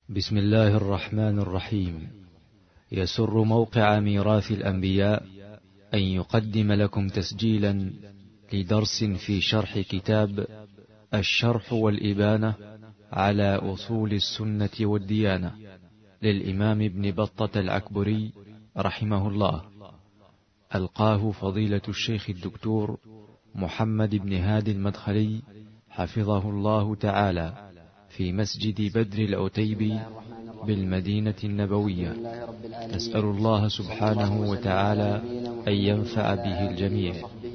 بسم الله الرحمن الرحيم. يسر موقع ميراث الأنبياء أن يقدم لكم تسجيلا لدرس في شرح كتاب الشرح والإبانة على أصول السنة والديانة للإمام ابن بطة العكبري رحمه الله، ألقاه فضيلة الشيخ الدكتور محمد بن هادي المدخلي حفظه الله تعالى في مسجد بدر العتيبي بالمدينة النبوية. نسأل الله سبحانه وتعالى أن ينفع به الجميع.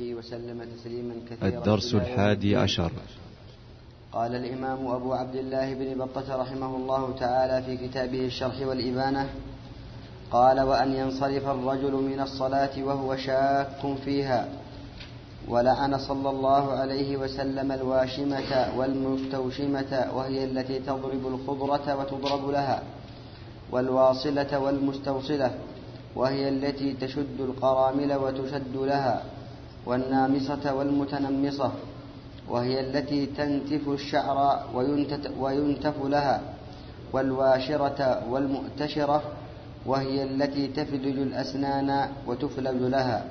الدرس 11. قال الإمام أبو عبد الله بن بطة رحمه الله تعالى في كتابه الشرح والإبانة، قال: وأن ينصرف الرجل من الصلاة وهو شاك فيها. ولعن صلى الله عليه وسلم الواشمة والمستوشمة، وهي التي تضرب الخضرة وتضرب لها، والواصلة والمستوصلة، وهي التي تشد القرامل وتشد لها، والنامصة والمتنمصة، وهي التي تنتف الشعر وينتف لها، والواشرة والمؤتشرة، وهي التي تفلج الأسنان وتفلج لها.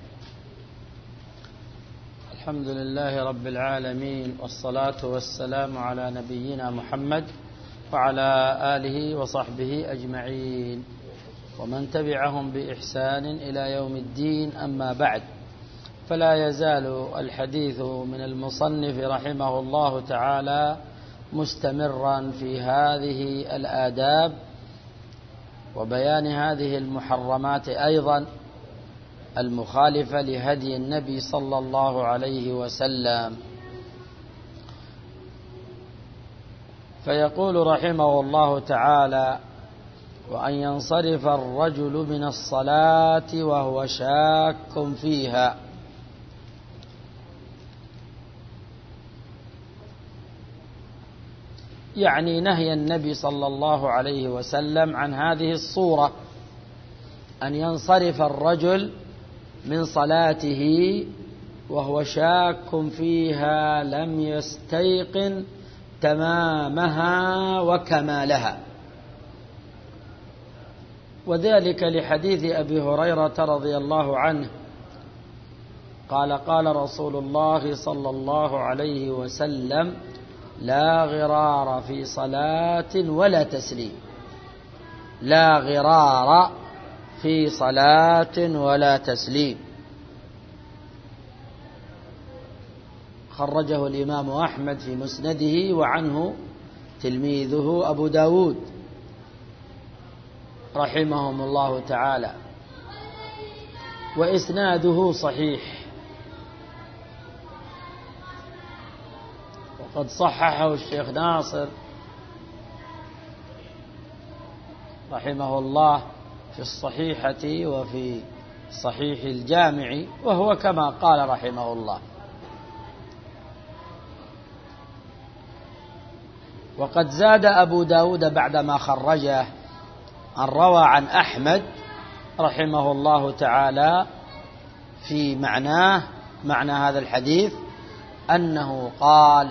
الحمد لله رب العالمين، والصلاة والسلام على نبينا محمد وعلى آله وصحبه أجمعين، ومن تبعهم بإحسان إلى يوم الدين. أما بعد، فلا يزال الحديث من المصنف رحمه الله تعالى مستمرا في هذه الآداب وبيان هذه المحرمات أيضا المخالفة لهدي النبي صلى الله عليه وسلم. فيقول رحمه الله تعالى: وأن ينصرف الرجل من الصلاة وهو شاك فيها. يعني نهي النبي صلى الله عليه وسلم عن هذه الصورة، أن ينصرف الرجل من صلاته وهو شاك فيها، لم يستيقن تمامها وكمالها، وذلك لحديث أبي هريرة رضي الله عنه قال: قال رسول الله صلى الله عليه وسلم: لا غرار في صلاة ولا تسليم. لا غرار في صلاة ولا تسليم. خرجه الإمام أحمد في مسنده، وعنه تلميذه أبو داود رحمهم الله تعالى، وإسناده صحيح، وقد صححه الشيخ ناصر رحمه الله في الصحيحة وفي صحيح الجامع، وهو كما قال رحمه الله. وقد زاد أبو داود بعدما خرجه أن روى عن أحمد رحمه الله تعالى في معنى هذا الحديث، أنه قال: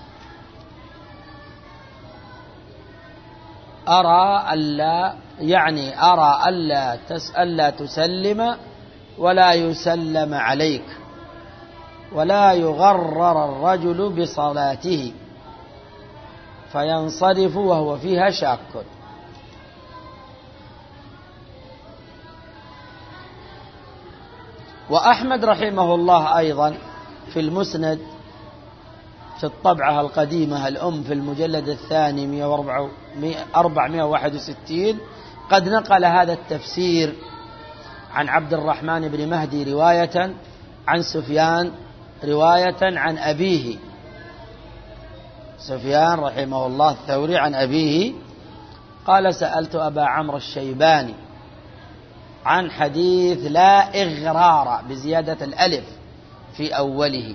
أرى ألا تسلم ولا يسلم عليك، ولا يغرر الرجل بصلاته فينصرف وهو فيها شاك. وأحمد رحمه الله أيضا في المسند في الطبعة القديمة الأم في المجلد الثاني 461 قد نقل هذا التفسير عن عبد الرحمن بن مهدي رواية عن سفيان رواية عن أبيه، سفيان رحمه الله الثوري عن أبيه قال: سألت أبا عمرو الشيباني عن حديث لا إغرار بزيادة الألف في أوله،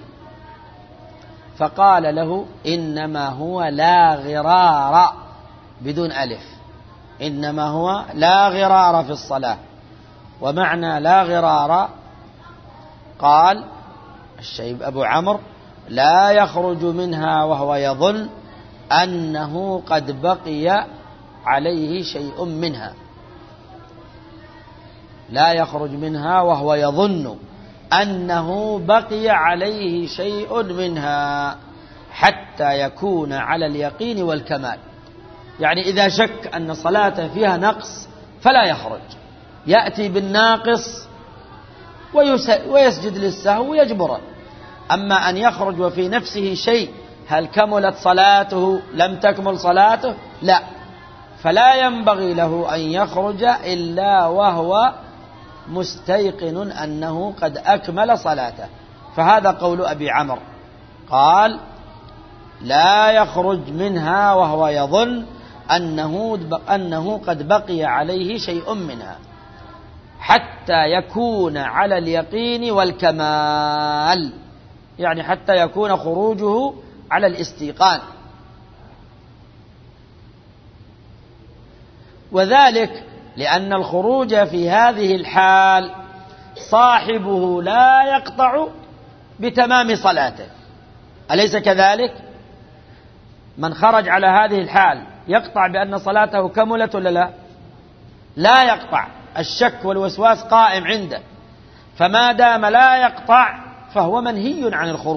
فقال له: إنما هو لا غرار بدون ألف، إنما هو لا غرار في الصلاة. ومعنى لا غرار، قال الشيب أبو عمرو: لا يخرج منها وهو يظن أنه قد بقي عليه شيء منها، لا يخرج منها وهو يظن أنه بقي عليه شيء منها حتى يكون على اليقين والكمال. يعني إذا شك أن صلاته فيها نقص فلا يخرج، يأتي بالناقص ويسجد للسهو ويجبره. أما أن يخرج وفي نفسه شيء، هل كملت صلاته لم تكمل صلاته؟ لا، فلا ينبغي له أن يخرج إلا وهو مستيقن أنه قد أكمل صلاته. فهذا قول أبي عمرو، قال لا يخرج منها وهو يظن أنه قد بقي عليه شيء منها حتى يكون على اليقين والكمال، يعني حتى يكون خروجه على الاستيقان. وذلك لأن الخروج في هذه الحال صاحبه لا يقطع بتمام صلاته، أليس كذلك؟ من خرج على هذه الحال يقطع بأن صلاته كملت ولا لا؟ لا يقطع، الشك والوسواس قائم عنده، فما دام لا يقطع فهو منهي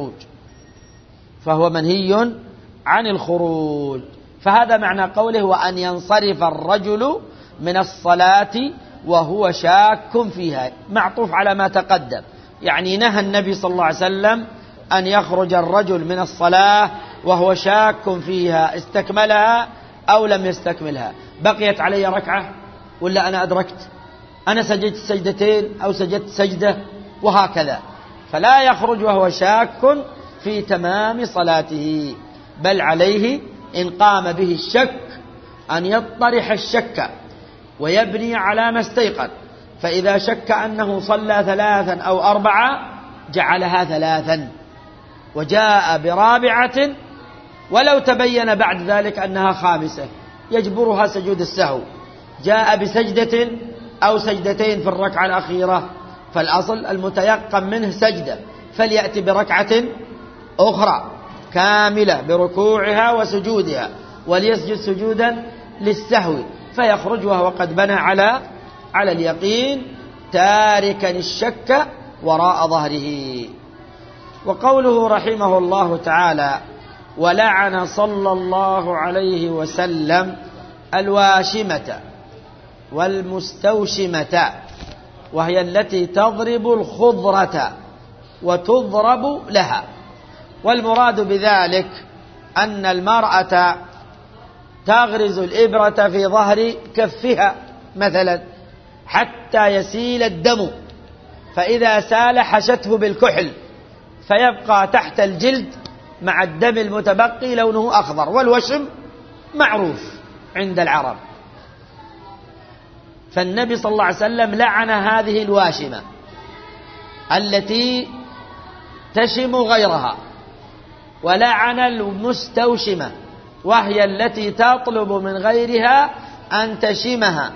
عن الخروج. فهذا معنى قوله وأن ينصرف الرجل من الصلاة وهو شاك فيها، معطوف على ما تقدم. يعني نهى النبي صلى الله عليه وسلم أن يخرج الرجل من الصلاة وهو شاك فيها، استكملها أو لم يستكملها، بقيت علي ركعة ولا أنا أدركت، أنا سجدت سجدتين أو سجدت سجدة، وهكذا. فلا يخرج وهو شاك في تمام صلاته، بل عليه إن قام به الشك أن يطرح الشك ويبني على ما استيقن. فإذا شك أنه صلى 3 أو 4 جعلها 3 وجاء برابعة، ولو تبين بعد ذلك أنها 5 يجبرها سجود السهو. جاء بسجدة أو سجدتين في الركعة الأخيرة، فالأصل المتيقن منه سجدة، فليأتي بركعة أخرى كاملة بركوعها وسجودها، وليسجد سجودا للسهو، فيخرج وهو قد بنى على اليقين تاركا الشك وراء ظهره. وقوله رحمه الله تعالى ولعن صلى الله عليه وسلم الواشمة والمستوشمة، وهي التي تضرب الخضرة وتضرب لها. والمراد بذلك أن المرأة تغرز الإبرة في ظهر كفها مثلا حتى يسيل الدم، فإذا سال حشته بالكحل فيبقى تحت الجلد مع الدم المتبقي لونه أخضر، والوشم معروف عند العرب. فالنبي صلى الله عليه وسلم لعن هذه الواشمة التي تشم غيرها، ولعن المستوشمة وهي التي تطلب من غيرها أن تشمها.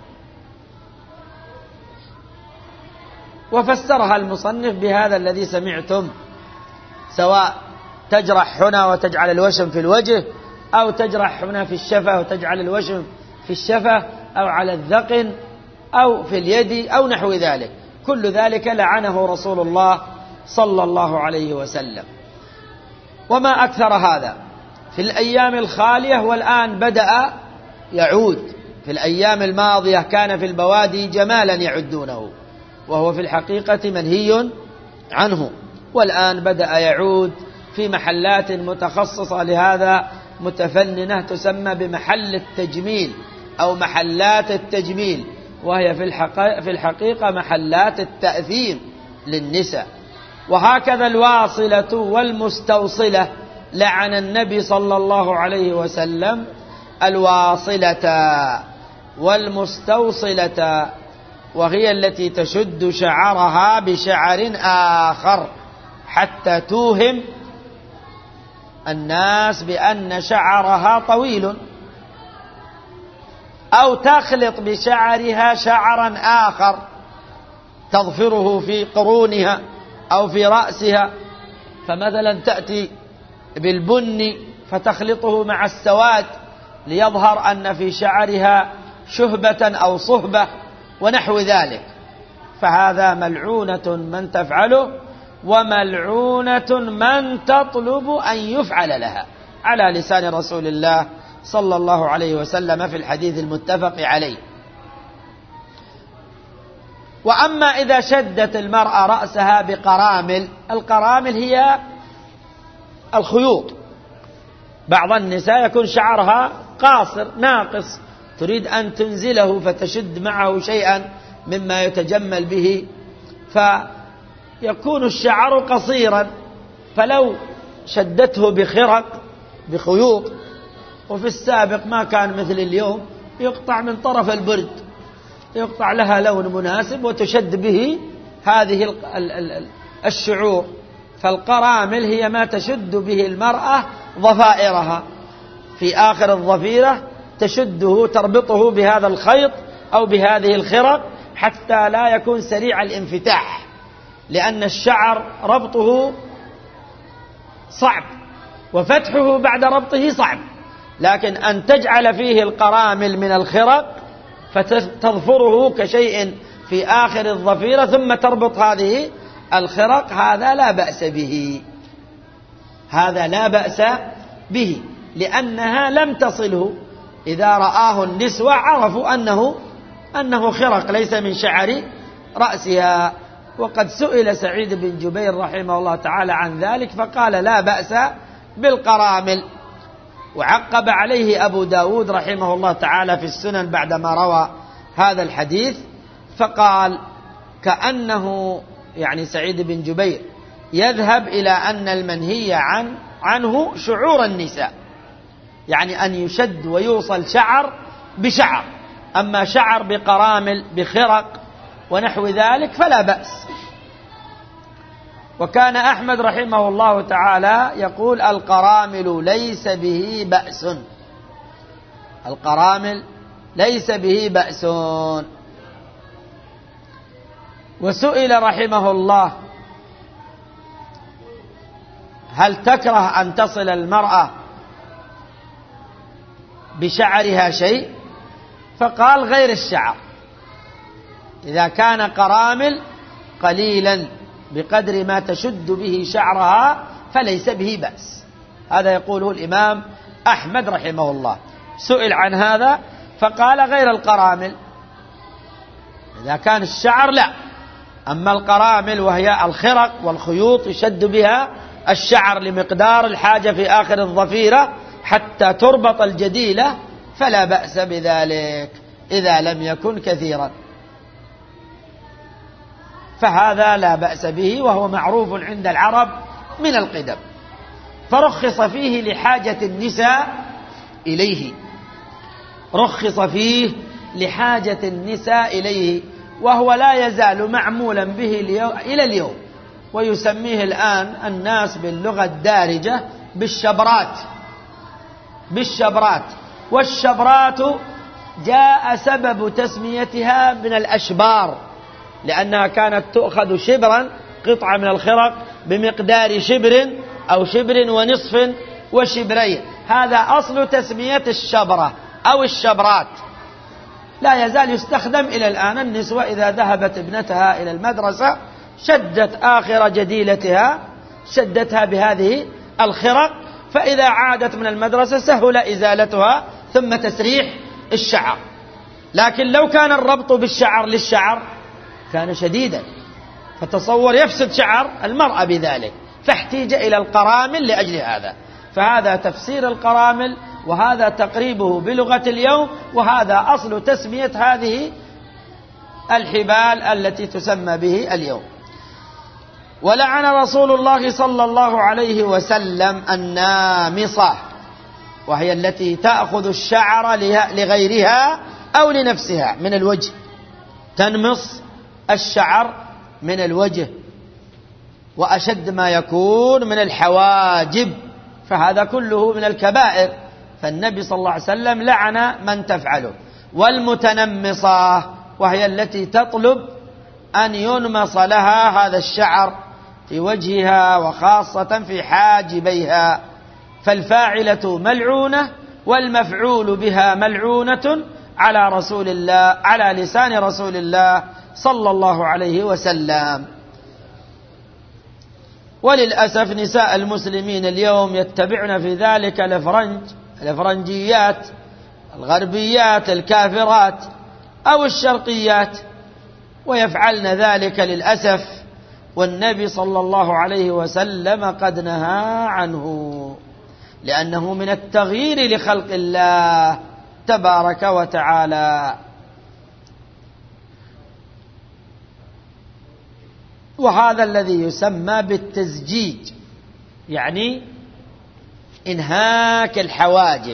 وفسرها المصنف بهذا الذي سمعتم، سواء تجرح هنا وتجعل الوشم في الوجه، أو تجرح هنا في الشفة وتجعل الوشم في الشفة، أو على الذقن، أو في اليد، أو نحو ذلك. كل ذلك لعنه رسول الله صلى الله عليه وسلم. وما أكثر هذا في الأيام الخالية، والآن بدأ يعود. في الأيام الماضية كان في البوادي جمالا يعدونه، وهو في الحقيقة منهي عنه، والآن بدأ يعود في محلات متخصصة لهذا متفننة تسمى بمحل التجميل أو محلات التجميل، وهي في الحقيقة محلات التأثيم للنساء. وهكذا الواصلة والمستوصلة لعن النبي صلى الله عليه وسلم الواصلة والمستوصلة، وهي التي تشد شعرها بشعر آخر حتى توهم الناس بأن شعرها طويل، أو تخلط بشعرها شعرا آخر تظفره في قرونها أو في رأسها. فمثلا تأتي بالبني فتخلطه مع السواد ليظهر أن في شعرها شهبة أو صهبة ونحو ذلك، فهذا ملعونة من تفعله وملعونة من تطلب أن يفعل لها، على لسان رسول الله صلى الله عليه وسلم في الحديث المتفق عليه. وأما إذا شدت المرأة رأسها بقرامل، القرامل هي الخيوط، بعض النساء يكون شعرها قاصر ناقص، تريد أن تنزله فتشد معه شيئا مما يتجمل به، فيكون الشعر قصيرا، فلو شدته بخرق بخيوط، وفي السابق ما كان مثل اليوم يقطع من طرف البرد، يقطع لها لون مناسب وتشد به هذه الشعور. فالقرامل هي ما تشد به المرأة ضفائرها، في آخر الضفيرة تشده تربطه بهذا الخيط أو بهذه الخرق حتى لا يكون سريع الانفتاح، لأن الشعر ربطه صعب وفتحه بعد ربطه صعب، لكن أن تجعل فيه القرامل من الخرق فتظفره كشيء في آخر الضفيرة ثم تربط هذه الخرق، هذا لا بأس به، هذا لا بأس به، لأنها لم تصله. إذا رآه النسوة عرفوا أنه خرق ليس من شعر رأسها. وقد سئل سعيد بن جبير رحمه الله تعالى عن ذلك فقال لا بأس بالقرامل. وعقب عليه أبو داود رحمه الله تعالى في السنن بعدما روى هذا الحديث فقال كأنه يعني سعيد بن جبير يذهب إلى أن المنهي عنه شعور النساء، يعني أن يشد ويوصل شعر بشعر، أما شعر بقرامل بخرق ونحو ذلك فلا بأس. وكان أحمد رحمه الله تعالى يقول القرامل ليس به بأس، القرامل ليس به بأس. وسئل رحمه الله هل تكره أن تصل المرأة بشعرها شيء؟ فقال غير الشعر، إذا كان قرامل قليلا بقدر ما تشد به شعرها فليس به بأس. هذا يقوله الإمام أحمد رحمه الله. سئل عن هذا فقال غير القرامل، إذا كان الشعر لا، أما القرامل وهي الخرق والخيوط يشد بها الشعر لمقدار الحاجة في آخر الضفيرة حتى تربط الجديلة فلا بأس بذلك إذا لم يكن كثيرا، فهذا لا بأس به وهو معروف عند العرب من القدم. فرخص فيه لحاجة النساء إليه، رخص فيه لحاجة النساء إليه، وهو لا يزال معمولا به إلى اليوم، ويسميه الآن الناس باللغة الدارجة بالشبرات. والشبرات جاء سبب تسميتها من الأشبار، لأنها كانت تؤخذ شبرا قطعة من الخرق بمقدار شبر أو شبر ونصف وشبرين، هذا أصل تسمية الشبرة أو الشبرات. لا يزال يستخدم إلى الآن. النسوة إذا ذهبت ابنتها إلى المدرسة شدت آخر جديلتها شدتها بهذه الخرق، فإذا عادت من المدرسة سهل إزالتها ثم تسريح الشعر. لكن لو كان الربط بالشعر للشعر كان شديدا، فتصور يفسد شعر المرأة بذلك، فاحتيج إلى القرامل لأجل هذا. فهذا تفسير القرامل، وهذا تقريبه بلغة اليوم، وهذا أصل تسمية هذه الحبال التي تسمى به اليوم. ولعن رسول الله صلى الله عليه وسلم النامصة، وهي التي تأخذ الشعر لغيرها أو لنفسها من الوجه، تنمص الشعر من الوجه، وأشد ما يكون من الحواجب، فهذا كله من الكبائر، فالنبي صلى الله عليه وسلم لعن من تفعله. والمتنمصة وهي التي تطلب أن ينمص لها هذا الشعر في وجهها وخاصة في حاجبيها، فالفاعلة ملعونة والمفعول بها ملعونة على لسان رسول الله صلى الله عليه وسلم. وللأسف نساء المسلمين اليوم يتبعن في ذلك الأفرنجيات، الغربيات الكافرات أو الشرقيات، ويفعلن ذلك للأسف، والنبي صلى الله عليه وسلم قد نهى عنه، لأنه من التغيير لخلق الله تبارك وتعالى. وهذا الذي يسمى بالتزجيج، يعني إنهاك الحواجب،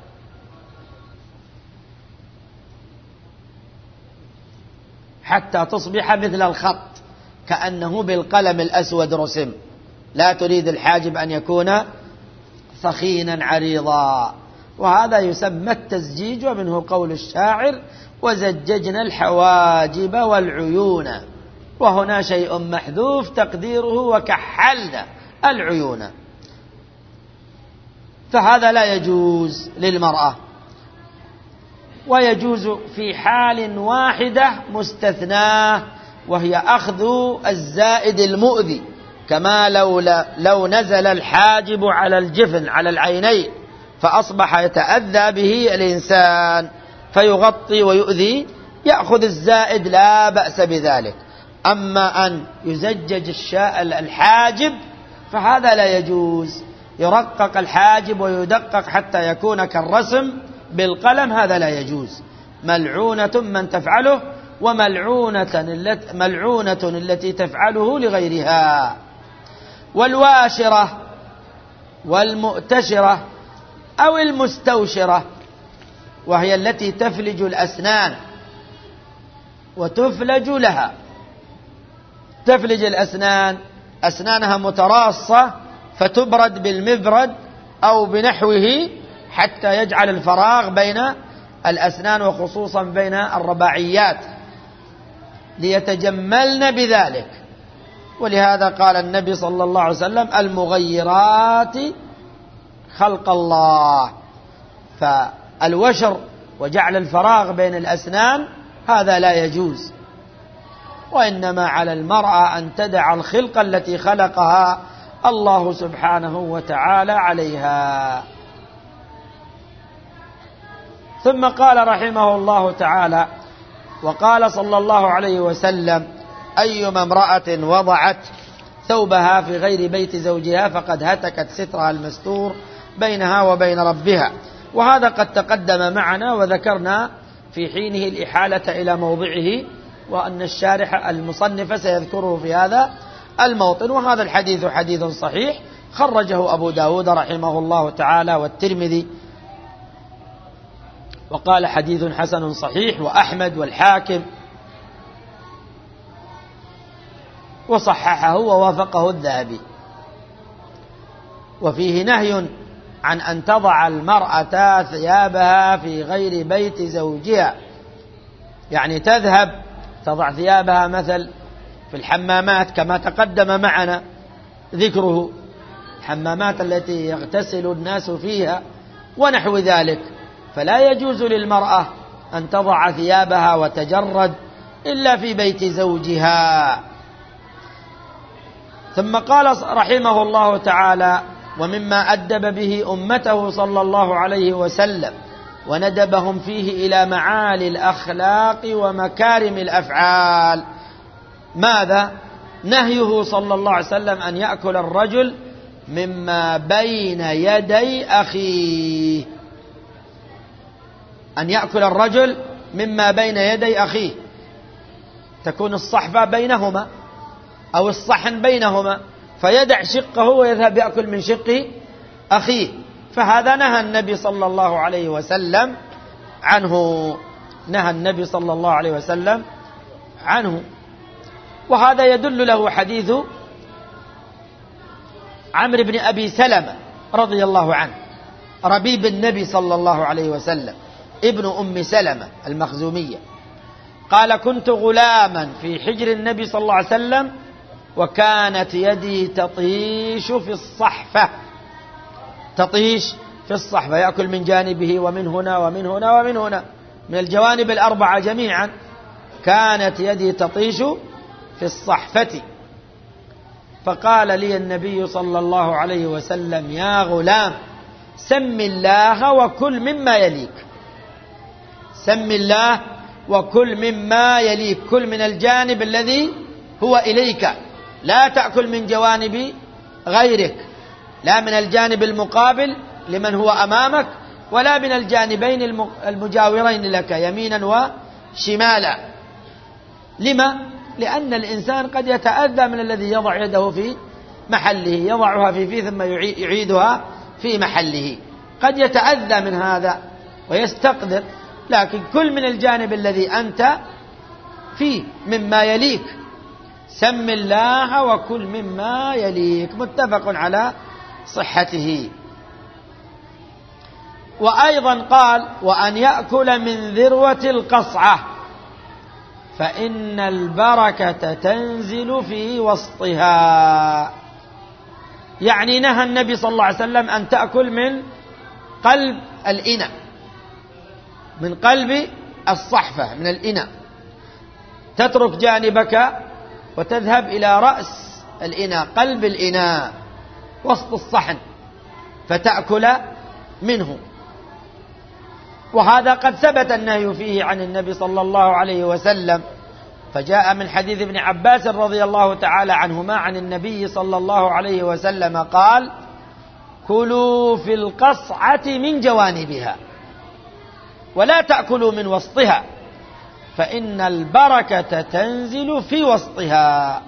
حتى تصبح مثل الخط، كأنه بالقلم الأسود رسم. لا تريد الحاجب أن يكون ثخينا عريضا، وهذا يسمى التزجيج. ومنه قول الشاعر: وزججنا الحواجب والعيون. وهنا شيء محذوف تقديره: وكحلنا العيون. فهذا لا يجوز للمرأة، ويجوز في حال واحدة مستثناه، وهي أخذ الزائد المؤذي، كما لو نزل الحاجب على الجفن على العينين فأصبح يتأذى به الإنسان فيغطي ويؤذي، يأخذ الزائد لا بأس بذلك. أما أن يزجج الحاجب فهذا لا يجوز. يرقق الحاجب ويدقق حتى يكون كالرسم بالقلم، هذا لا يجوز. ملعونة من تفعله، وملعونة التي تفعله لغيرها. والواشرة والمؤتشرة أو المستوشرة، وهي التي تفلج الأسنان وتفلج لها. تفلج الأسنان، أسنانها متراصة فتبرد بالمبرد أو بنحوه حتى يجعل الفراغ بين الأسنان، وخصوصا بين الرباعيات، ليتجملن بذلك. ولهذا قال النبي صلى الله عليه وسلم: المغيرات خلق الله. فالوشر وجعل الفراغ بين الأسنان هذا لا يجوز، وإنما على المرأة أن تدع الخلقة التي خلقها الله سبحانه وتعالى عليها. ثم قال رحمه الله تعالى: وقال صلى الله عليه وسلم: أيما امرأة وضعت ثوبها في غير بيت زوجها فقد هتكت سترها المستور بينها وبين ربها. وهذا قد تقدم معنا، وذكرنا في حينه الإحالة إلى موضعه، وأن الشارح المصنف سيذكره في هذا الموطن. وهذا الحديث حديث صحيح، خرجه أبو داود رحمه الله تعالى والترمذي، وقال حديث حسن صحيح، وأحمد والحاكم، وصححه ووافقه الذهبي. وفيه نهي عن أن تضع المرأة ثيابها في غير بيت زوجها، يعني تذهب تضع ثيابها مثل في الحمامات كما تقدم معنا ذكره، الحمامات التي يغتسل الناس فيها ونحو ذلك. فلا يجوز للمرأة أن تضع ثيابها وتجرد إلا في بيت زوجها. ثم قال رحمه الله تعالى: ومما أدب به أمته صلى الله عليه وسلم وندبهم فيه إلى معالي الأخلاق ومكارم الأفعال، ماذا؟ نهيه صلى الله عليه وسلم أن يأكل الرجل مما بين يدي أخيه، أن يأكل الرجل مما بين يدي أخيه، تكون الصحفة بينهما أو الصحن بينهما، فيدع شقه ويذهب يأكل من شق أخيه. فهذا نهى النبي صلى الله عليه وسلم عنه، نهى النبي صلى الله عليه وسلم عنه. وهذا يدل له حديث عمرو بن أبي سلمة رضي الله عنه، ربيب النبي صلى الله عليه وسلم، ابن أم سلمة المخزومية، قال: كنت غلاما في حجر النبي صلى الله عليه وسلم، وكانت يدي تطيش في الصحفة، تطيش في في الصحفة، يأكل من جانبه ومن هنا ومن هنا ومن هنا، من الجوانب الأربعة جميعا. كانت يدي تطيش في الصحفة. فقال لي النبي صلى الله عليه وسلم: يا غلام، سم الله وكل مما يليك. سم الله وكل مما يليك، كل من الجانب الذي هو إليك، لا تأكل من جوانب غيرك، لا من الجانب المقابل لمن هو أمامك، ولا من الجانبين المجاورين لك يمينا وشمالا. لما؟ لأن الإنسان قد يتأذى من الذي يضع يده في محله، يضعها في فيه ثم يعيدها في محله، قد يتأذى من هذا ويستقدر، لكن كل من الجانب الذي أنت فيه مما يليك. سم الله وكل مما يليك. متفق على صحته. وأيضا قال: وأن يأكل من ذروة القصعة فإن البركة تنزل في وسطها. يعني نهى النبي صلى الله عليه وسلم أن تأكل من قلب الإناء، من قلب الصحفة، من الإناء، تترك جانبك وتذهب إلى رأس الإناء، قلب الإناء، وسط الصحن، فتأكل منه. وهذا قد ثبت النهي فيه عن النبي صلى الله عليه وسلم، فجاء من حديث ابن عباس رضي الله تعالى عنهما عن النبي صلى الله عليه وسلم قال: كلوا في القصعة من جوانبها ولا تأكلوا من وسطها فإن البركة تنزل في وسطها.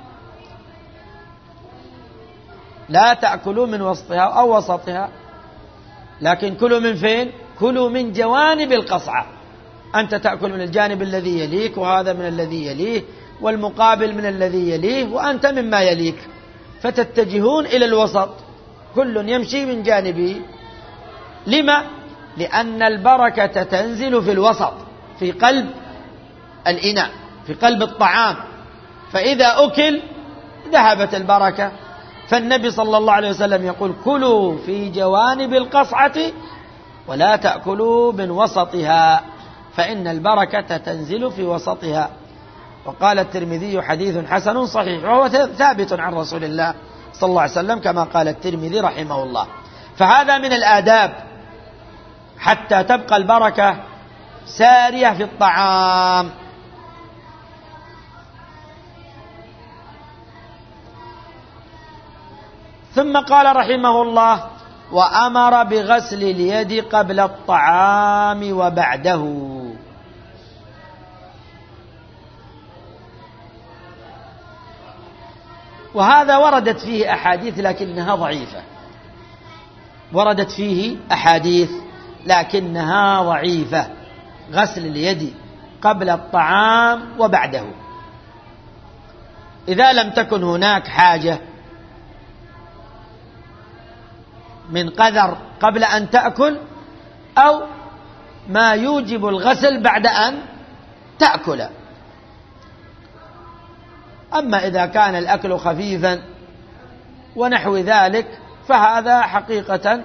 لا تأكلوا من وسطها أو وسطها، لكن كلوا من فين؟ كلوا من جوانب القصعة. أنت تأكل من الجانب الذي يليك، وهذا من الذي يليه، والمقابل من الذي يليه، وأنت مما يليك، فتتجهون إلى الوسط، كل يمشي من جانبه. لما؟ لأن البركة تنزل في الوسط، في قلب الإناء، في قلب الطعام، فإذا أكل ذهبت البركة. فالنبي صلى الله عليه وسلم يقول: كلوا في جوانب القصعة ولا تأكلوا من وسطها فإن البركة تنزل في وسطها. وقال الترمذي: حديث حسن صحيح، وهو ثابت عن رسول الله صلى الله عليه وسلم كما قال الترمذي رحمه الله. فهذا من الآداب حتى تبقى البركة سارية في الطعام. ثم قال رحمه الله: وأمر بغسل اليد قبل الطعام وبعده. وهذا وردت فيه أحاديث لكنها ضعيفة، وردت فيه أحاديث لكنها ضعيفة. غسل اليد قبل الطعام وبعده، إذا لم تكن هناك حاجة من قذر قبل أن تأكل، أو ما يوجب الغسل بعد أن تأكل. أما إذا كان الأكل خفيفا ونحو ذلك فهذا حقيقة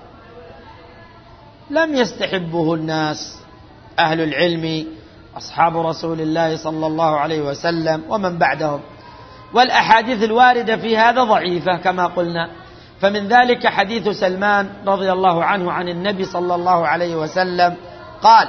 لم يستحبه الناس، أهل العلم، أصحاب رسول الله صلى الله عليه وسلم ومن بعدهم. والأحاديث الواردة في هذا ضعيفة كما قلنا. فمن ذلك حديث سلمان رضي الله عنه عن النبي صلى الله عليه وسلم قال: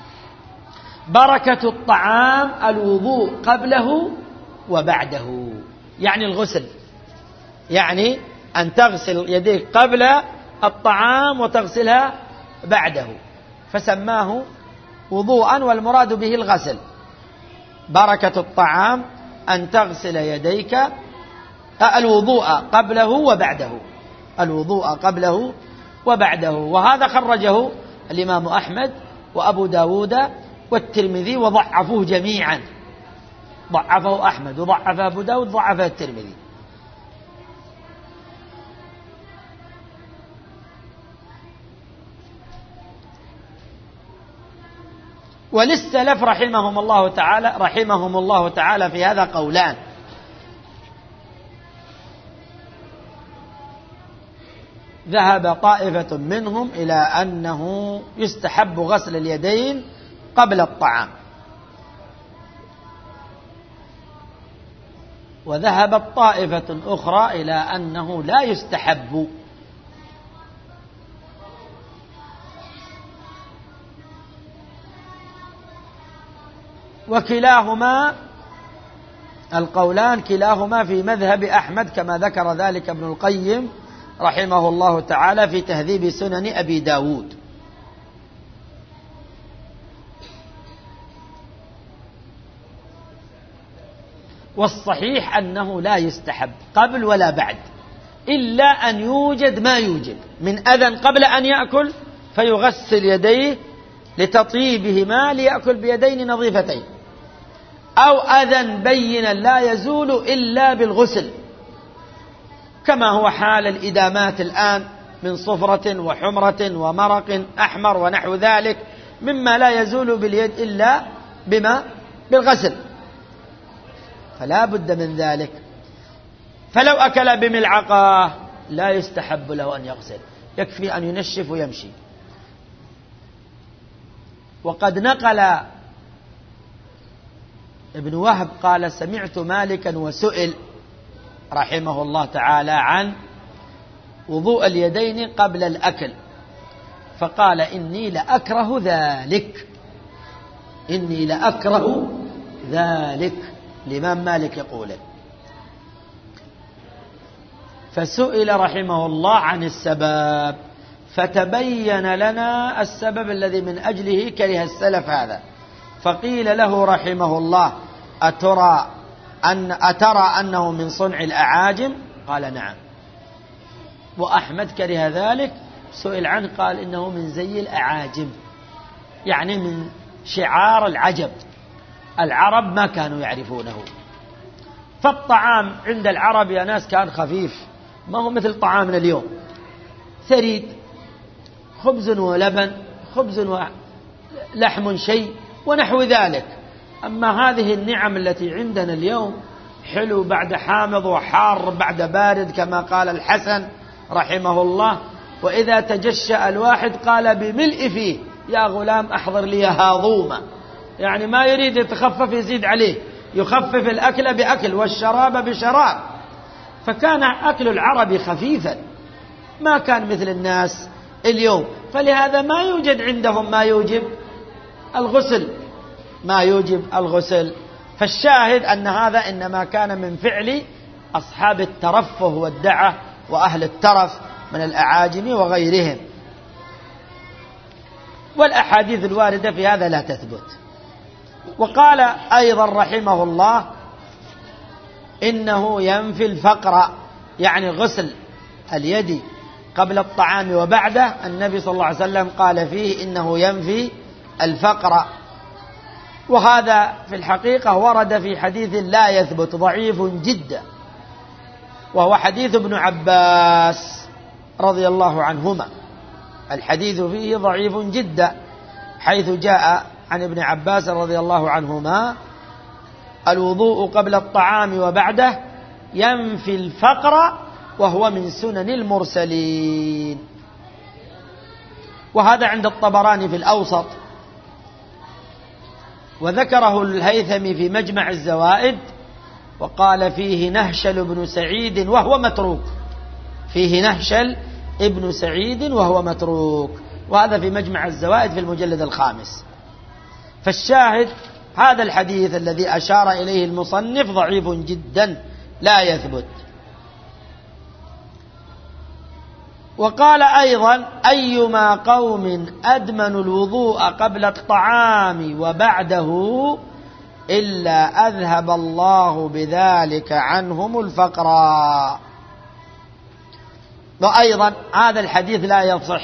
بركة الطعام الوضوء قبله وبعده، يعني الغسل، يعني أن تغسل يديك قبل الطعام وتغسلها بعده، فسماه وضوءا والمراد به الغسل. بركة الطعام أن تغسل يديك، الوضوء قبله وبعده، الوضوء قبله وبعده. وهذا خرجه الإمام أحمد وأبو داود والترمذي وضعفوه جميعا، ضعفه أحمد وضعف أبو داود ضعفه الترمذي. وللسلف رحمهم الله تعالى في هذا قولان: ذهب طائفة منهم إلى أنه يستحب غسل اليدين قبل الطعام، وذهبت طائفة أخرى إلى أنه لا يستحب. وكلاهما القولان كلاهما في مذهب أحمد، كما ذكر ذلك ابن القيم رحمه الله تعالى في تهذيب سنن أبي داود. والصحيح أنه لا يستحب قبل ولا بعد، إلا أن يوجد ما يوجب من أذى قبل أن يأكل فيغسل يديه لتطيبهما ليأكل بيدين نظيفتين، أو أذى بينا لا يزول إلا بالغسل، كما هو حال الإدامات الآن من صفرة وحمرة ومرق أحمر ونحو ذلك مما لا يزول باليد إلا بالغسل، فلا بد من ذلك. فلو أكل بملعقة لا يستحب له أن يغسل، يكفي أن ينشف ويمشي. وقد نقل ابن وهب قال: سمعت مالكا وسئل رحمه الله تعالى عن وضوء اليدين قبل الأكل، فقال: إني لأكره ذلك، إني لأكره ذلك. الإمام مالك يقول. فسئل رحمه الله عن السبب، فتبين لنا السبب الذي من أجله كره السلف هذا، فقيل له رحمه الله: أترى أنه من صنع الأعاجم؟ قال: نعم. وأحمد كره ذلك، سئل عنه قال: إنه من زي الأعاجم، يعني من شعار العجب، العرب ما كانوا يعرفونه. فالطعام عند العرب يا ناس كان خفيف، ما هو مثل طعامنا اليوم، ثريد، خبز ولبن، خبز ولحم شيء ونحو ذلك. أما هذه النعم التي عندنا اليوم، حلو بعد حامض وحار بعد بارد، كما قال الحسن رحمه الله: وإذا تجشأ الواحد قال بملء فيه: يا غلام أحضر لي هاضومة، يعني ما يريد يتخفف يزيد عليه، يخفف الأكل بأكل والشراب بشراب. فكان أكل العرب خفيفا، ما كان مثل الناس اليوم، فلهذا ما يوجد عندهم ما يوجب الغسل، ما يوجب الغسل. فالشاهد أن هذا إنما كان من فعل أصحاب الترفه والدعة وأهل الترف من الأعاجم وغيرهم، والأحاديث الواردة في هذا لا تثبت. وقال أيضا رحمه الله: إنه ينفي الفقر، يعني غسل اليد قبل الطعام وبعده، النبي صلى الله عليه وسلم قال فيه إنه ينفي الفقر. وهذا في الحقيقة ورد في حديث لا يثبت، ضعيف جدا، وهو حديث ابن عباس رضي الله عنهما. الحديث فيه ضعيف جدا، حيث جاء عن ابن عباس رضي الله عنهما: الوضوء قبل الطعام وبعده ينفي الفقر وهو من سنن المرسلين. وهذا عند الطبراني في الأوسط، وذكره الهيثمي في مجمع الزوائد، وقال فيه نهشل بن سعيد وهو متروك، فيه نهشل ابن سعيد وهو متروك، وهذا في مجمع الزوائد في المجلد 5. فالشاهد هذا الحديث الذي أشار إليه المصنف ضعيف جدا لا يثبت. وقال أيضا: أيما قوم أدمنوا الوضوء قبل الطعام وبعده إلا أذهب الله بذلك عنهم الفقر. وأيضا هذا الحديث لا يصح،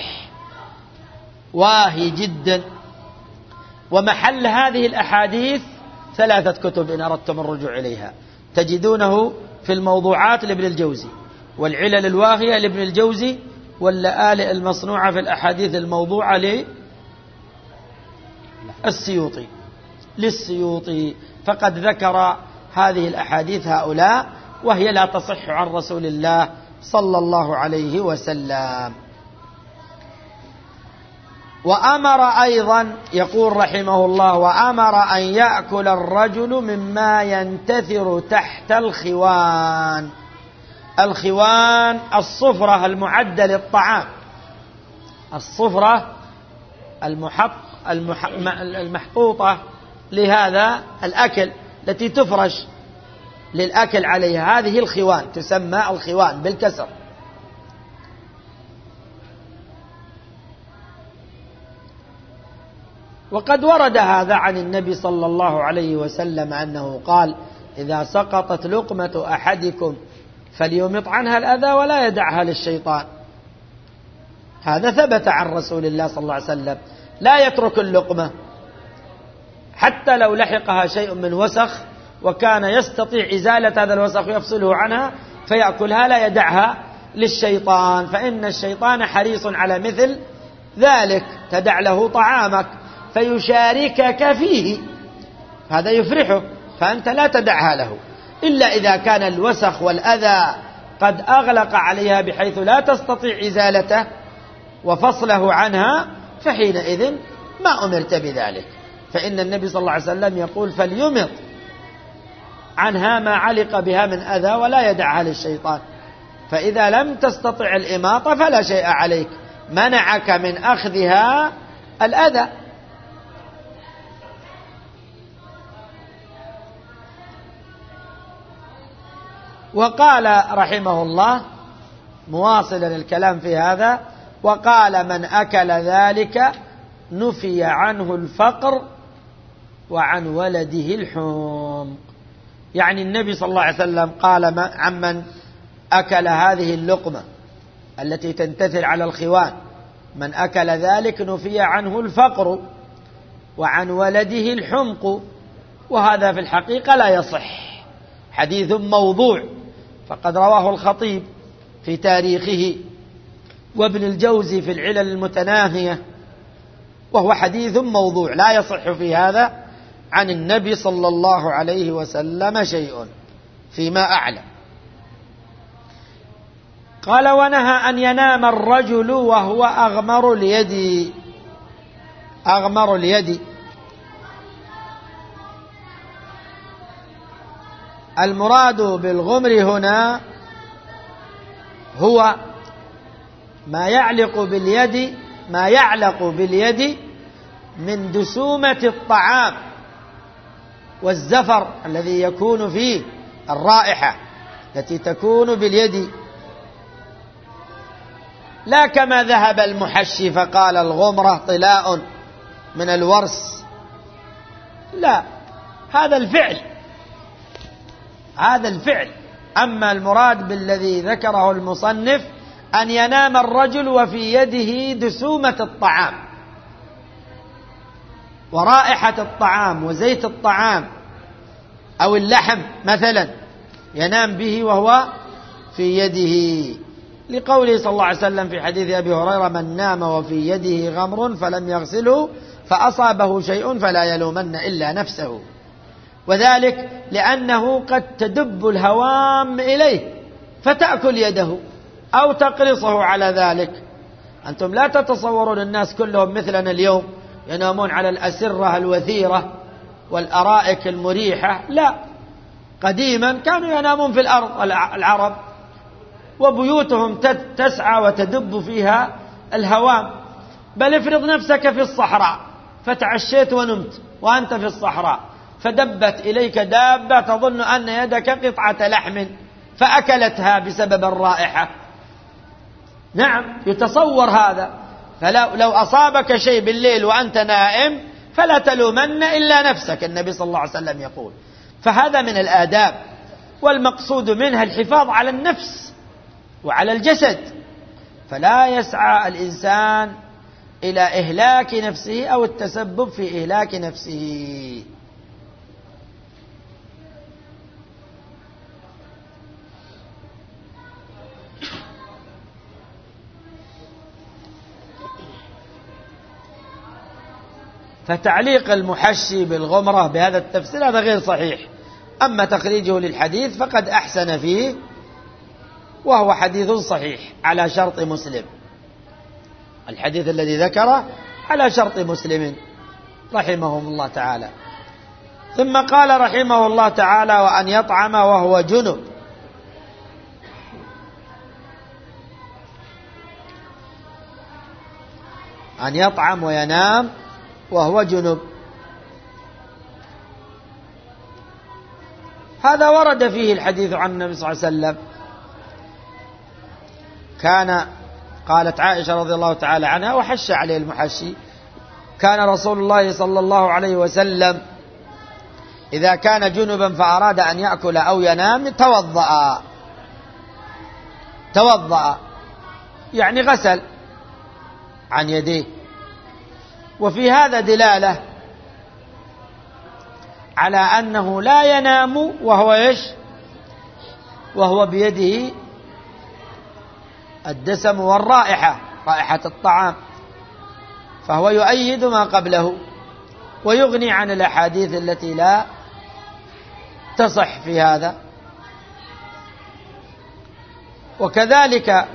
واهي جدا. ومحل هذه الأحاديث 3 كتب إن أردتم الرجوع إليها، تجدونه في الموضوعات لابن الجوزي، والعلل الواهية لابن الجوزي، واللآلئ المصنوعة في الأحاديث الموضوعة للسيوطي، فقد ذكر هذه الأحاديث هؤلاء، وهي لا تصح عن رسول الله صلى الله عليه وسلم. وأمر أيضا، يقول رحمه الله: وأمر أن يأكل الرجل مما ينتثر تحت الخوان. الخوان الصفرة المعدة للطعام، الصفرة المحطوطة لهذا الأكل التي تفرش للأكل عليها، هذه الخوان، تسمى الخوان بالكسر. وقد ورد هذا عن النبي صلى الله عليه وسلم أنه قال: إذا سقطت لقمة أحدكم فليمط عنها الأذى ولا يدعها للشيطان. هذا ثبت عن رسول الله صلى الله عليه وسلم، لا يترك اللقمة حتى لو لحقها شيء من وسخ وكان يستطيع إزالة هذا الوسخ ويفصله عنها فيأكلها، لا يدعها للشيطان، فإن الشيطان حريص على مثل ذلك. تدع له طعامك فيشاركك فيه، هذا يفرحه، فأنت لا تدعها له، إلا إذا كان الوسخ والأذى قد أغلق عليها بحيث لا تستطيع إزالته وفصله عنها، فحينئذ ما أمرت بذلك. فإن النبي صلى الله عليه وسلم يقول: فليمط عنها ما علق بها من أذى ولا يدعها للشيطان. فإذا لم تستطع الإماطة فلا شيء عليك، منعك من أخذها الأذى. وقال رحمه الله مواصلا الكلام في هذا: وقال: من أكل ذلك نفي عنه الفقر وعن ولده الحمق. يعني النبي صلى الله عليه وسلم قال عمن أكل هذه اللقمة التي تنتثر على الخوان: من أكل ذلك نفي عنه الفقر وعن ولده الحمق. وهذا في الحقيقة لا يصح، حديث موضوع، فقد رواه الخطيب في تاريخه وابن الجوزي في العلل المتناهية، وهو حديث موضوع لا يصح في هذا عن النبي صلى الله عليه وسلم شيء فيما أعلم. قال: ونهى أن ينام الرجل وهو أغمر اليد. أغمر اليد، المراد بالغمر هنا هو ما يعلق باليد من دسومة الطعام والزفر الذي يكون فيه، الرائحة التي تكون باليد، لا كما ذهب المحشي فقال الغمرة طلاء من الورس، لا، هذا الفعل. أما المراد بالذي ذكره المصنف أن ينام الرجل وفي يده دسومة الطعام ورائحة الطعام وزيت الطعام أو اللحم مثلا، ينام به وهو في يده، لقوله صلى الله عليه وسلم في حديث أبي هريرة: من نام وفي يده غمر فلم يغسله فأصابه شيء فلا يلومن إلا نفسه. وذلك لأنه قد تدب الهوام إليه فتأكل يده أو تقرصه على ذلك. أنتم لا تتصورون الناس كلهم مثلنا اليوم ينامون على الأسرة الوثيرة والأرائك المريحة، لا، قديما كانوا ينامون في الأرض العرب، وبيوتهم تسعى وتدب فيها الهوام. بل افرض نفسك في الصحراء فتعشيت ونمت وأنت في الصحراء، فدبت إليك دابة تظن أن يدك قطعة لحم فأكلتها بسبب الرائحة. نعم، يتصور هذا. فلو أصابك شيء بالليل وأنت نائم فلا تلومن إلا نفسك، النبي صلى الله عليه وسلم يقول. فهذا من الآداب، والمقصود منها الحفاظ على النفس وعلى الجسد، فلا يسعى الإنسان إلى إهلاك نفسه أو التسبب في إهلاك نفسه. فتعليق المحشي بالغمرة بهذا التفسير هذا غير صحيح. أما تخريجه للحديث فقد أحسن فيه وهو حديث صحيح على شرط مسلم، الحديث الذي ذكره على شرط مسلم رحمهم الله تعالى. ثم قال رحمه الله تعالى: وأن يطعم وهو جنب. أن يطعم وينام وهو جنب، هذا ورد فيه الحديث عن النبي صلى الله عليه وسلم. قالت عائشة رضي الله تعالى عنها وحش عليه المحشي: كان رسول الله صلى الله عليه وسلم إذا كان جنبا فأراد أن يأكل أو ينام توضأ يعني غسل عن يديه. وفي هذا دلالة على أنه لا ينام وهو بيده الدسم والرائحة، رائحة الطعام، فهو يؤيد ما قبله ويغني عن الأحاديث التي لا تصح في هذا. وكذلك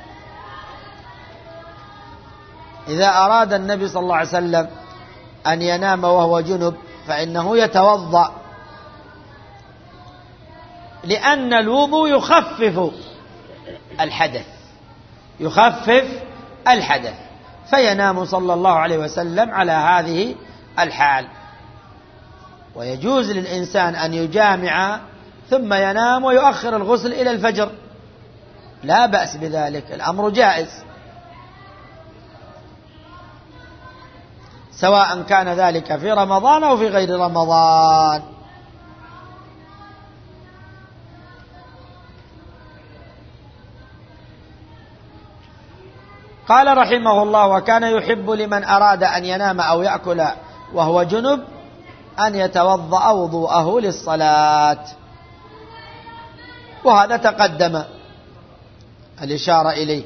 إذا أراد النبي صلى الله عليه وسلم أن ينام وهو جنب فإنه يتوضأ، لأن الوضوء يخفف الحدث، فينام صلى الله عليه وسلم على هذه الحال. ويجوز للإنسان أن يجامع ثم ينام ويؤخر الغسل إلى الفجر، لا بأس بذلك، الأمر جائز، سواء كان ذلك في رمضان أو في غير رمضان. قال رحمه الله: وكان يحب لمن أراد أن ينام أو يأكل وهو جنب أن يتوضأ وضوءه للصلاة، وهذا تقدم الإشارة إليه.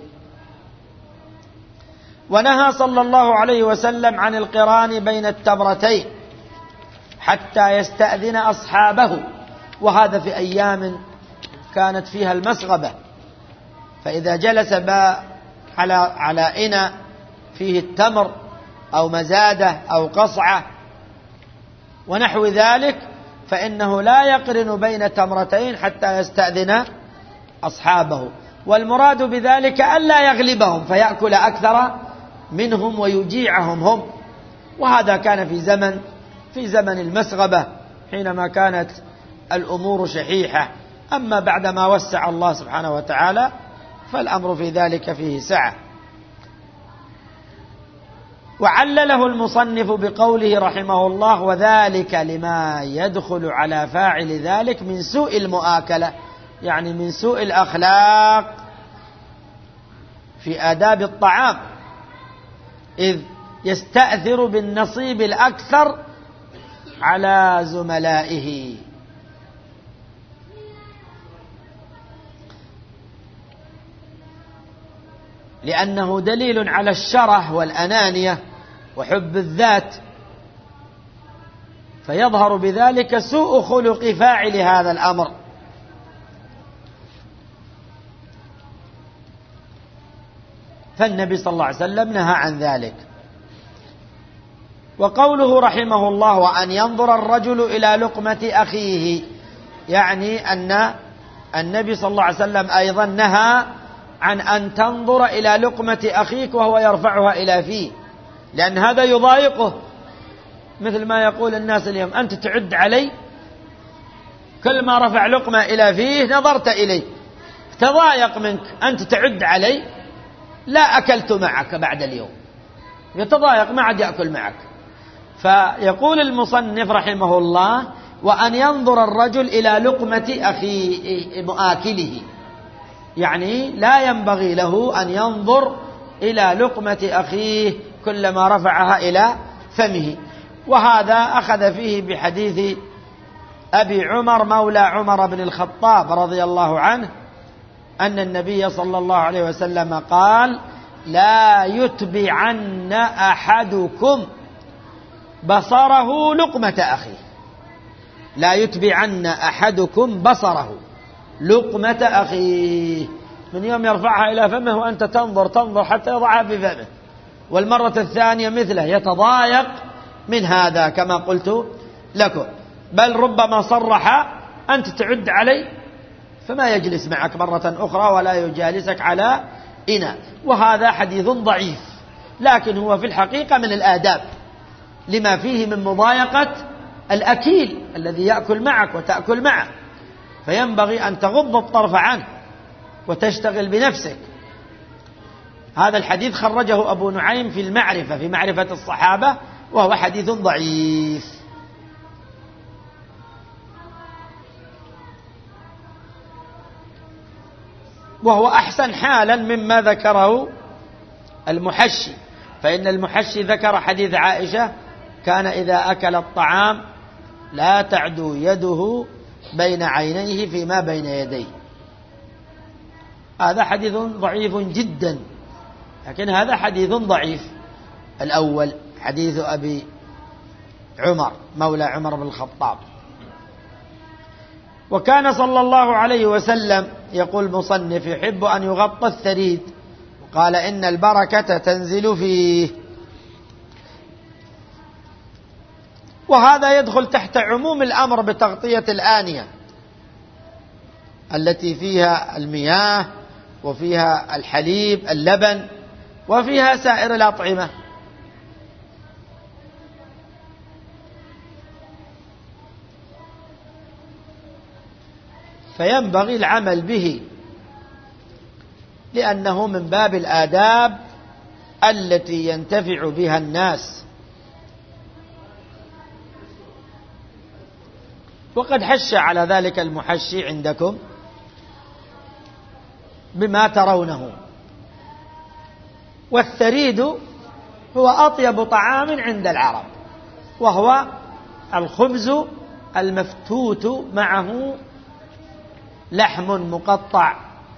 ونهى صلى الله عليه وسلم عن القران بين التمرتين حتى يستأذن أصحابه، وهذا في أيام كانت فيها المسغبة، فإذا جلس على إناء فيه التمر أو مزادة أو قصعة ونحو ذلك فإنه لا يقرن بين تمرتين حتى يستأذن أصحابه، والمراد بذلك ألا يغلبهم فيأكل أكثر منهم ويجيعهم هم، وهذا كان في زمن المسغبة حينما كانت الأمور شحيحة. أما بعدما وسع الله سبحانه وتعالى فالأمر في ذلك فيه سعة. وعلله المصنف بقوله رحمه الله: وذلك لما يدخل على فاعل ذلك من سوء المؤاكلة، يعني من سوء الأخلاق في آداب الطعام، إذ يستأثر بالنصيب الأكثر على زملائه. لأنه دليل على الشره والأنانية وحب الذات، فيظهر بذلك سوء خلق فاعل هذا الأمر. فالنبي صلى الله عليه وسلم نهى عن ذلك. وقوله رحمه الله: وأن ينظر الرجل إلى لقمة أخيه، يعني أن النبي صلى الله عليه وسلم أيضا نهى عن أن تنظر إلى لقمة أخيك وهو يرفعها إلى فيه، لأن هذا يضايقه، مثل ما يقول الناس اليوم: أنت تعد علي، كل ما رفع لقمة إلى فيه نظرت إليه، تضايق منك، أنت تعد علي، لا أكلت معك بعد اليوم، يتضايق، ما عاد يأكل معك. فيقول المصنف رحمه الله: وأن ينظر الرجل إلى لقمة أخيه مؤاكله، يعني لا ينبغي له أن ينظر إلى لقمة أخيه كلما رفعها إلى فمه. وهذا أخذ فيه بحديث أبي عمر مولى عمر بن الخطاب رضي الله عنه أن النبي صلى الله عليه وسلم قال: لا يتبعن أحدكم بصره لقمة أخيه، لا يتبعن أحدكم بصره لقمة أخيه، من يوم يرفعها إلى فمه وأنت تنظر حتى يضعها في فمه، والمرة الثانية مثله، يتضايق من هذا كما قلت لكم، بل ربما صرح أنت تعد علي فما يجلس معك مرة أخرى ولا يجالسك على إناء. وهذا حديث ضعيف، لكن هو في الحقيقة من الآداب لما فيه من مضايقة الأكيل الذي يأكل معك وتأكل معه، فينبغي أن تغض الطرف عنه وتشتغل بنفسك. هذا الحديث خرجه أبو نعيم في المعرفة، في معرفة الصحابة، وهو حديث ضعيف. وهو أحسن حالا مما ذكره المحشي، فإن المحشي ذكر حديث عائشة: كان إذا أكل الطعام لا تعدو يده بين عينيه فيما بين يديه. هذا حديث ضعيف جدا، لكن هذا حديث ضعيف. الأول حديث أبي عمر مولى عمر بن الخطاب. وكان صلى الله عليه وسلم يقول مصنف يحب أن يغطى الثريد، قال إن البركة تنزل فيه. وهذا يدخل تحت عموم الأمر بتغطية الآنية التي فيها المياه وفيها الحليب اللبن وفيها سائر الأطعمة. فينبغي العمل به، لأنه من باب الآداب التي ينتفع بها الناس. وقد حش على ذلك المحشي عندكم بما ترونه. والثريد هو أطيب طعام عند العرب، وهو الخبز المفتوت معه لحم مقطع.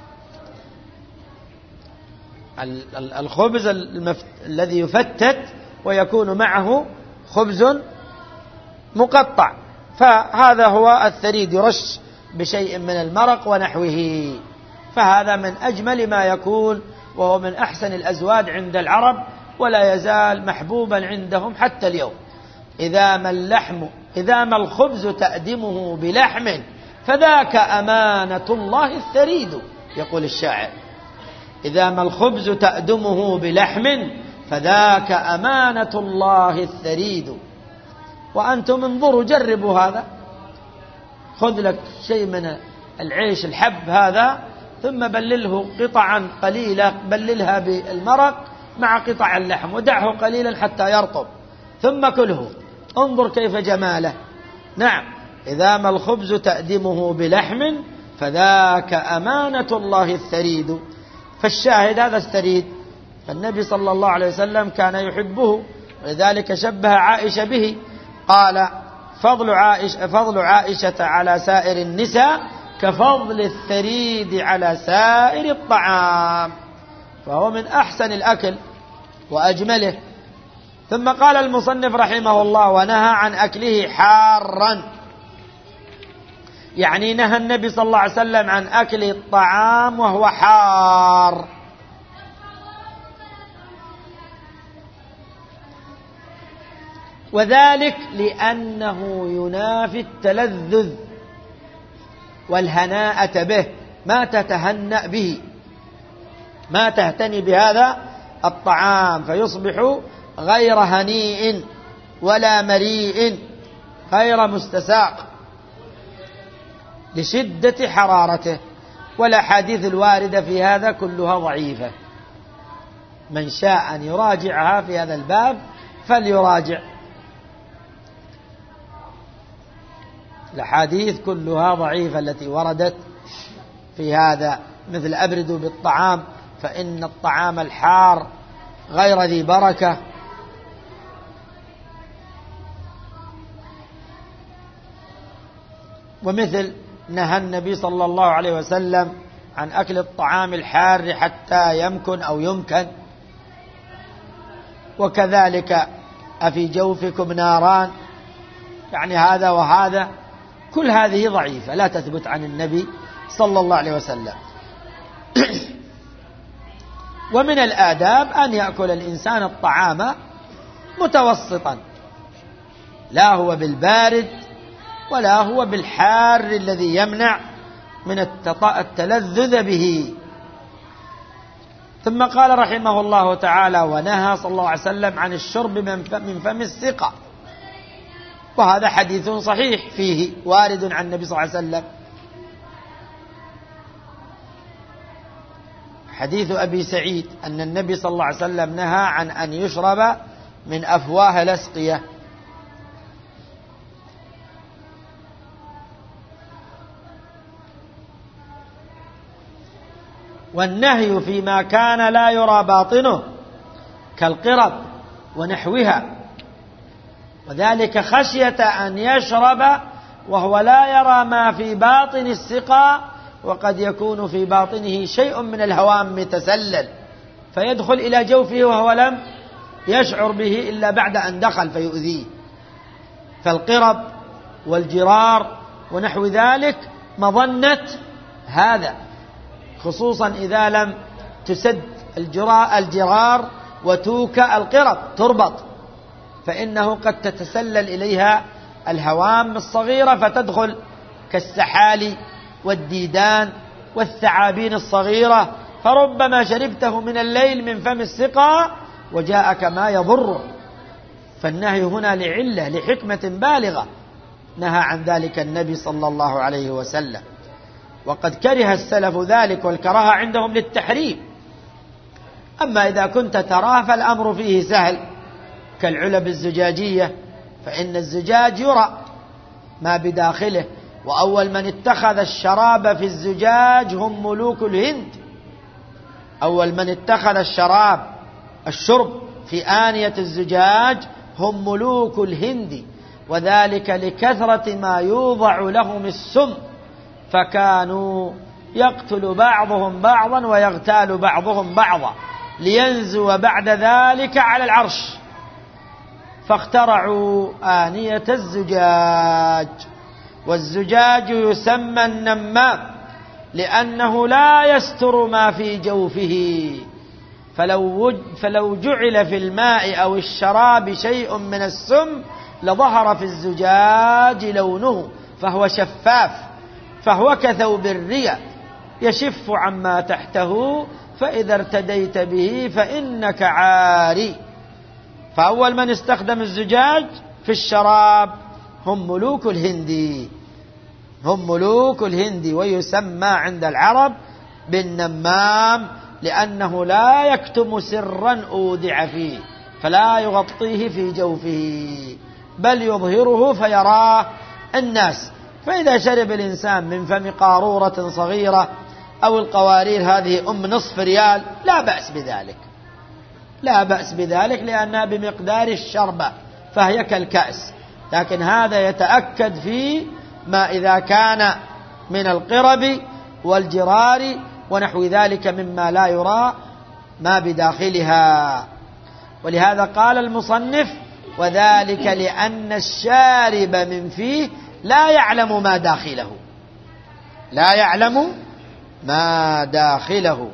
الخبز الذي يفتت ويكون معه خبز مقطع، فهذا هو الثريد، يرش بشيء من المرق ونحوه. فهذا من أجمل ما يكون، وهو من أحسن الأزواج عند العرب، ولا يزال محبوبا عندهم حتى اليوم. إذا ما الخبز تأدمه بلحم فذاك أمانة الله الثريد، يقول الشاعر: إذا ما الخبز تأدمه بلحم فذاك أمانة الله الثريد. وأنتم انظروا جربوا هذا، خذ لك شيء من العيش الحب هذا، ثم بلله قطعا قليلة، بللها بالمرق مع قطع اللحم، ودعه قليلا حتى يرطب، ثم كله، انظر كيف جماله. نعم، إذا ما الخبز تأدمه بلحم فذاك أمانة الله الثريد. فالشاهد هذا الثريد، فالنبي صلى الله عليه وسلم كان يحبه، ولذلك شبه عائشة به، قال: فضل عائشة على سائر النساء كفضل الثريد على سائر الطعام. فهو من أحسن الأكل وأجمله. ثم قال المصنف رحمه الله: ونهى عن أكله حارا، يعني نهى النبي صلى الله عليه وسلم عن أكل الطعام وهو حار. وذلك لأنه ينافي التلذذ والهناءة به، ما تتهنأ به، ما تهتني بهذا الطعام، فيصبح غير هنيء ولا مريء، غير مستساق لشدة حرارته. والأحاديث الواردة في هذا كلها ضعيفة. من شاء أن يراجعها في هذا الباب فليراجع. الأحاديث كلها ضعيفة التي وردت في هذا، مثل أبردوا بالطعام فإن الطعام الحار غير ذي بركة. ومثل نهى النبي صلى الله عليه وسلم عن أكل الطعام الحار حتى يمكن أو يمكن. وكذلك أفي جوفكم ناران، يعني هذا وهذا، كل هذه ضعيفة لا تثبت عن النبي صلى الله عليه وسلم. ومن الآداب أن يأكل الإنسان الطعام متوسطا، لا هو بالبارد ولا هو بالحار الذي يمنع من التلذذ به. ثم قال رحمه الله تعالى: ونهى صلى الله عليه وسلم عن الشرب من فم السقا. وهذا حديث صحيح فيه وارد عن النبي صلى الله عليه وسلم، حديث أبي سعيد أن النبي صلى الله عليه وسلم نهى عن أن يشرب من أفواه الأسقية. والنهي فيما كان لا يرى باطنه كالقرب ونحوها، وذلك خشية أن يشرب وهو لا يرى ما في باطن السقا، وقد يكون في باطنه شيء من الهوام متسلل فيدخل إلى جوفه وهو لم يشعر به إلا بعد أن دخل فيؤذيه. فالقرب والجرار ونحو ذلك مظنة هذا، خصوصا إذا لم تسد الجرار وتوك القرب تربط، فإنه قد تتسلل إليها الهوام الصغيرة فتدخل كالسحالي والديدان والثعابين الصغيرة، فربما شربته من الليل من فم السقا وجاءك ما يضره. فالنهي هنا لعلة لحكمة بالغة نهى عن ذلك النبي صلى الله عليه وسلم. وقد كره السلف ذلك، والكراهة عندهم للتحريم. أما إذا كنت تراه فالأمر فيه سهل، كالعلب الزجاجية، فإن الزجاج يرى ما بداخله، وأول من اتخذ الشراب في الزجاج هم ملوك الهند. أول من اتخذ الشرب في آنية الزجاج هم ملوك الهند، وذلك لكثرة ما يوضع لهم السم، فكانوا يقتل بعضهم بعضا ويغتال بعضهم بعضا لينزو بعد ذلك على العرش، فاخترعوا آنية الزجاج. والزجاج يسمى النمام لأنه لا يستر ما في جوفه، فلو جعل في الماء أو الشراب شيء من السم لظهر في الزجاج لونه، فهو شفاف، فهو كثوب الريا يشف عما تحته، فإذا ارتديت به فإنك عاري. فأول من استخدم الزجاج في الشراب هم ملوك الهند، ويسمى عند العرب بالنمام لأنه لا يكتم سرا أودع فيه، فلا يغطيه في جوفه بل يظهره فيراه الناس. فإذا شرب الإنسان من فم قارورة صغيرة أو القوارير هذه نصف ريال لا بأس بذلك لأنها بمقدار الشربة فهي كالكأس. لكن هذا يتأكد في ما إذا كان من القرب والجرار ونحو ذلك مما لا يرى ما بداخلها. ولهذا قال المصنف: وذلك لأن الشارب من فيه لا يعلم ما داخله.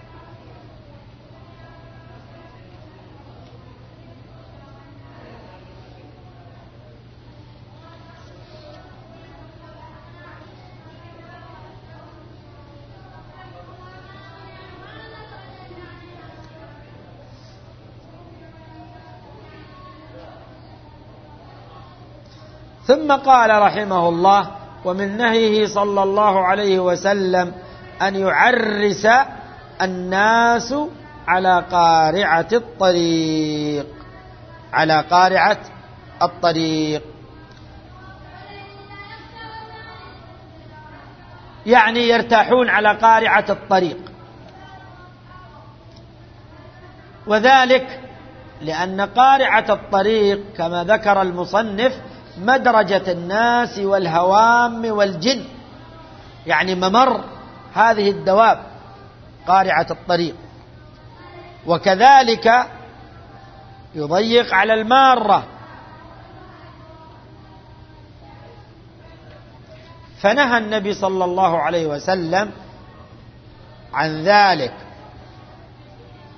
ثم قال رحمه الله: ومن نهيه صلى الله عليه وسلم أن يعرس الناس على قارعة الطريق، يعني يرتاحون على قارعة الطريق. وذلك لأن قارعة الطريق كما ذكر المصنف مدرجة الناس والهوام والجن، يعني ممر هذه الدواب قارعة الطريق. وكذلك يضيق على المارة، فنهى النبي صلى الله عليه وسلم عن ذلك.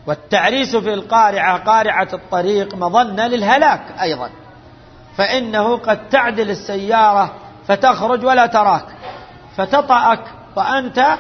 والتعريس في القارعة قارعة الطريق مظنة للهلاك أيضا، فإنه قد تعدل السيارة فتخرج ولا تراك فتطأك وأنت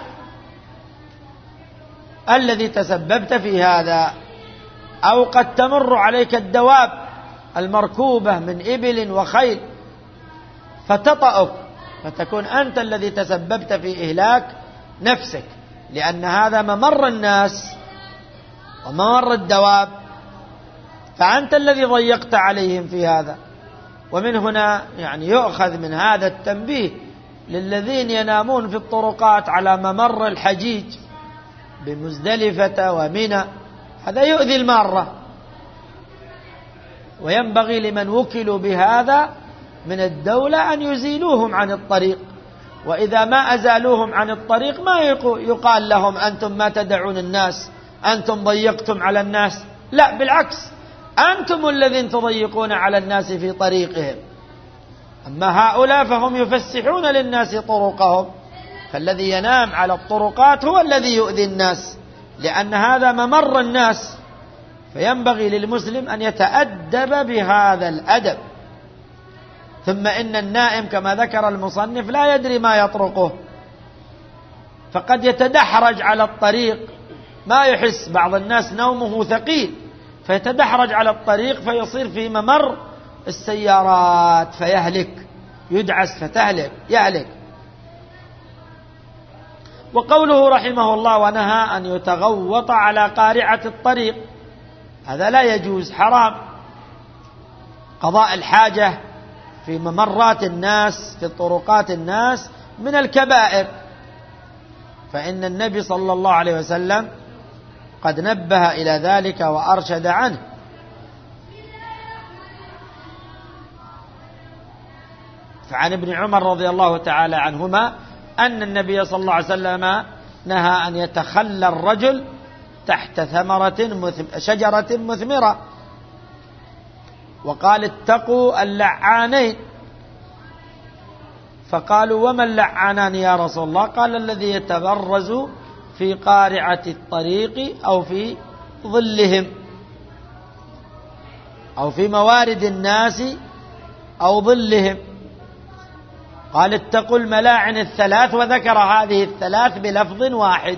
الذي تسببت في هذا، أو قد تمر عليك الدواب المركوبة من إبل وخيل فتطأك فتكون أنت الذي تسببت في إهلاك نفسك، لأن هذا ممر الناس وممر الدواب، فأنت الذي ضيقت عليهم في هذا. ومن هنا يعني يؤخذ من هذا التنبيه للذين ينامون في الطرقات على ممر الحجيج بمزدلفة ومنى، هذا يؤذي المارة، وينبغي لمن وكلوا بهذا من الدولة أن يزيلوهم عن الطريق، وإذا ما أزالوهم عن الطريق ما يقال لهم أنتم ما تدعون الناس، أنتم ضيقتم على الناس، لا بالعكس، أنتم الذين تضيقون على الناس في طريقهم. أما هؤلاء فهم يفسحون للناس طرقهم، فالذي ينام على الطرقات هو الذي يؤذي الناس، لأن هذا ممر الناس، فينبغي للمسلم أن يتأدب بهذا الأدب. ثم إن النائم كما ذكر المصنف لا يدري ما يطرقه، فقد يتدحرج على الطريق ما يحس، بعض الناس نومه ثقيل فيتدحرج على الطريق فيصير في ممر السيارات فيهلك، يدعس فتهلك يهلك. وقوله رحمه الله ونهى أن يتغوط على قارعة الطريق، هذا لا يجوز، حرام. قضاء الحاجة في ممرات الناس في طرقات الناس من الكبائر، فإن النبي صلى الله عليه وسلم قد نبه إلى ذلك وأرشد عنه. فعن ابن عمر رضي الله تعالى عنهما أن النبي صلى الله عليه وسلم نهى أن يتخلى الرجل تحت شجرة مثمرة، وقال اتقوا اللعانين، فقالوا وما اللعانان يا رسول الله؟ قال الذي يتبرز في قارعة الطريق أو في ظلهم أو في موارد الناس أو ظلهم. قال اتقوا الملاعن الثلاث، وذكر هذه الثلاث بلفظ واحد،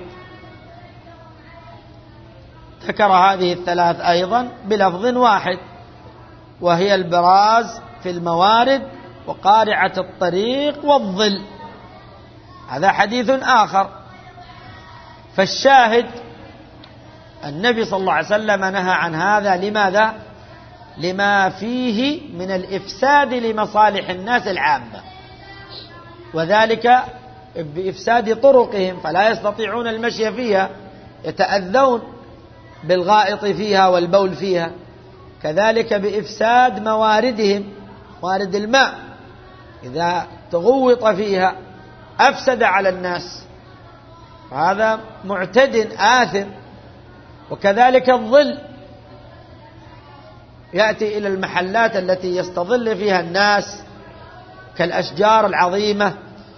ذكر هذه الثلاث أيضا بلفظ واحد، وهي البراز في الموارد وقارعة الطريق والظل، هذا حديث آخر. فالشاهد النبي صلى الله عليه وسلم نهى عن هذا، لماذا؟ لما فيه من الإفساد لمصالح الناس العامة، وذلك بإفساد طرقهم فلا يستطيعون المشي فيها، يتأذون بالغائط فيها والبول فيها، كذلك بإفساد مواردهم، موارد الماء إذا تغوط فيها أفسد على الناس، هذا معتد آثم. وكذلك الظل، يأتي إلى المحلات التي يستظل فيها الناس كالأشجار العظيمة،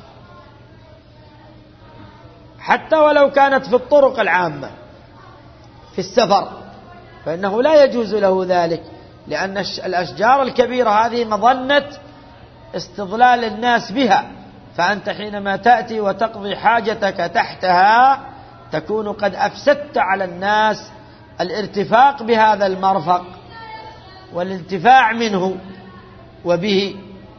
حتى ولو كانت في الطرق العامة في السفر فإنه لا يجوز له ذلك، لأن الأشجار الكبيرة هذه مظنة استظلال الناس بها، فأنت حينما تأتي وتقضي حاجتك تحتها تكون قد أفسدت على الناس الارتفاق بهذا المرفق والانتفاع منه وبه،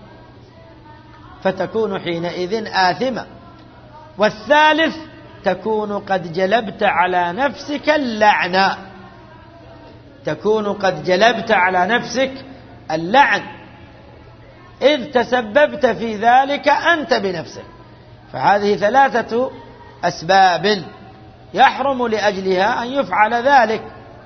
فتكون حينئذ آثمة. والثالث تكون قد جلبت على نفسك اللعنة، تكون قد جلبت على نفسك اللعن إذ تسببت في ذلك أنت بنفسك. فهذه ثلاثة أسباب يحرم لأجلها أن يفعل ذلك.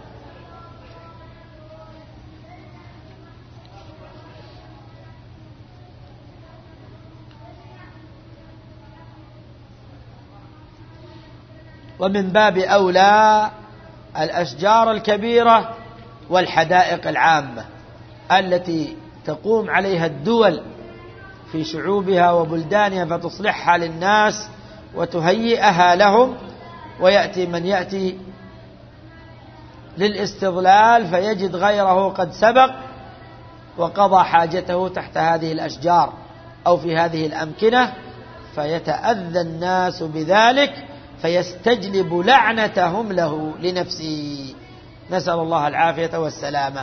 ومن باب أولى الأشجار الكبيرة والحدائق العامة التي تقوم عليها الدول في شعوبها وبلدانها فتصلحها للناس وتهيئها لهم، ويأتي من يأتي للاستظلال فيجد غيره قد سبق وقضى حاجته تحت هذه الأشجار أو في هذه الأمكنة، فيتأذى الناس بذلك فيستجلب لعنتهم له لنفسه، نسأل الله العافية والسلامة.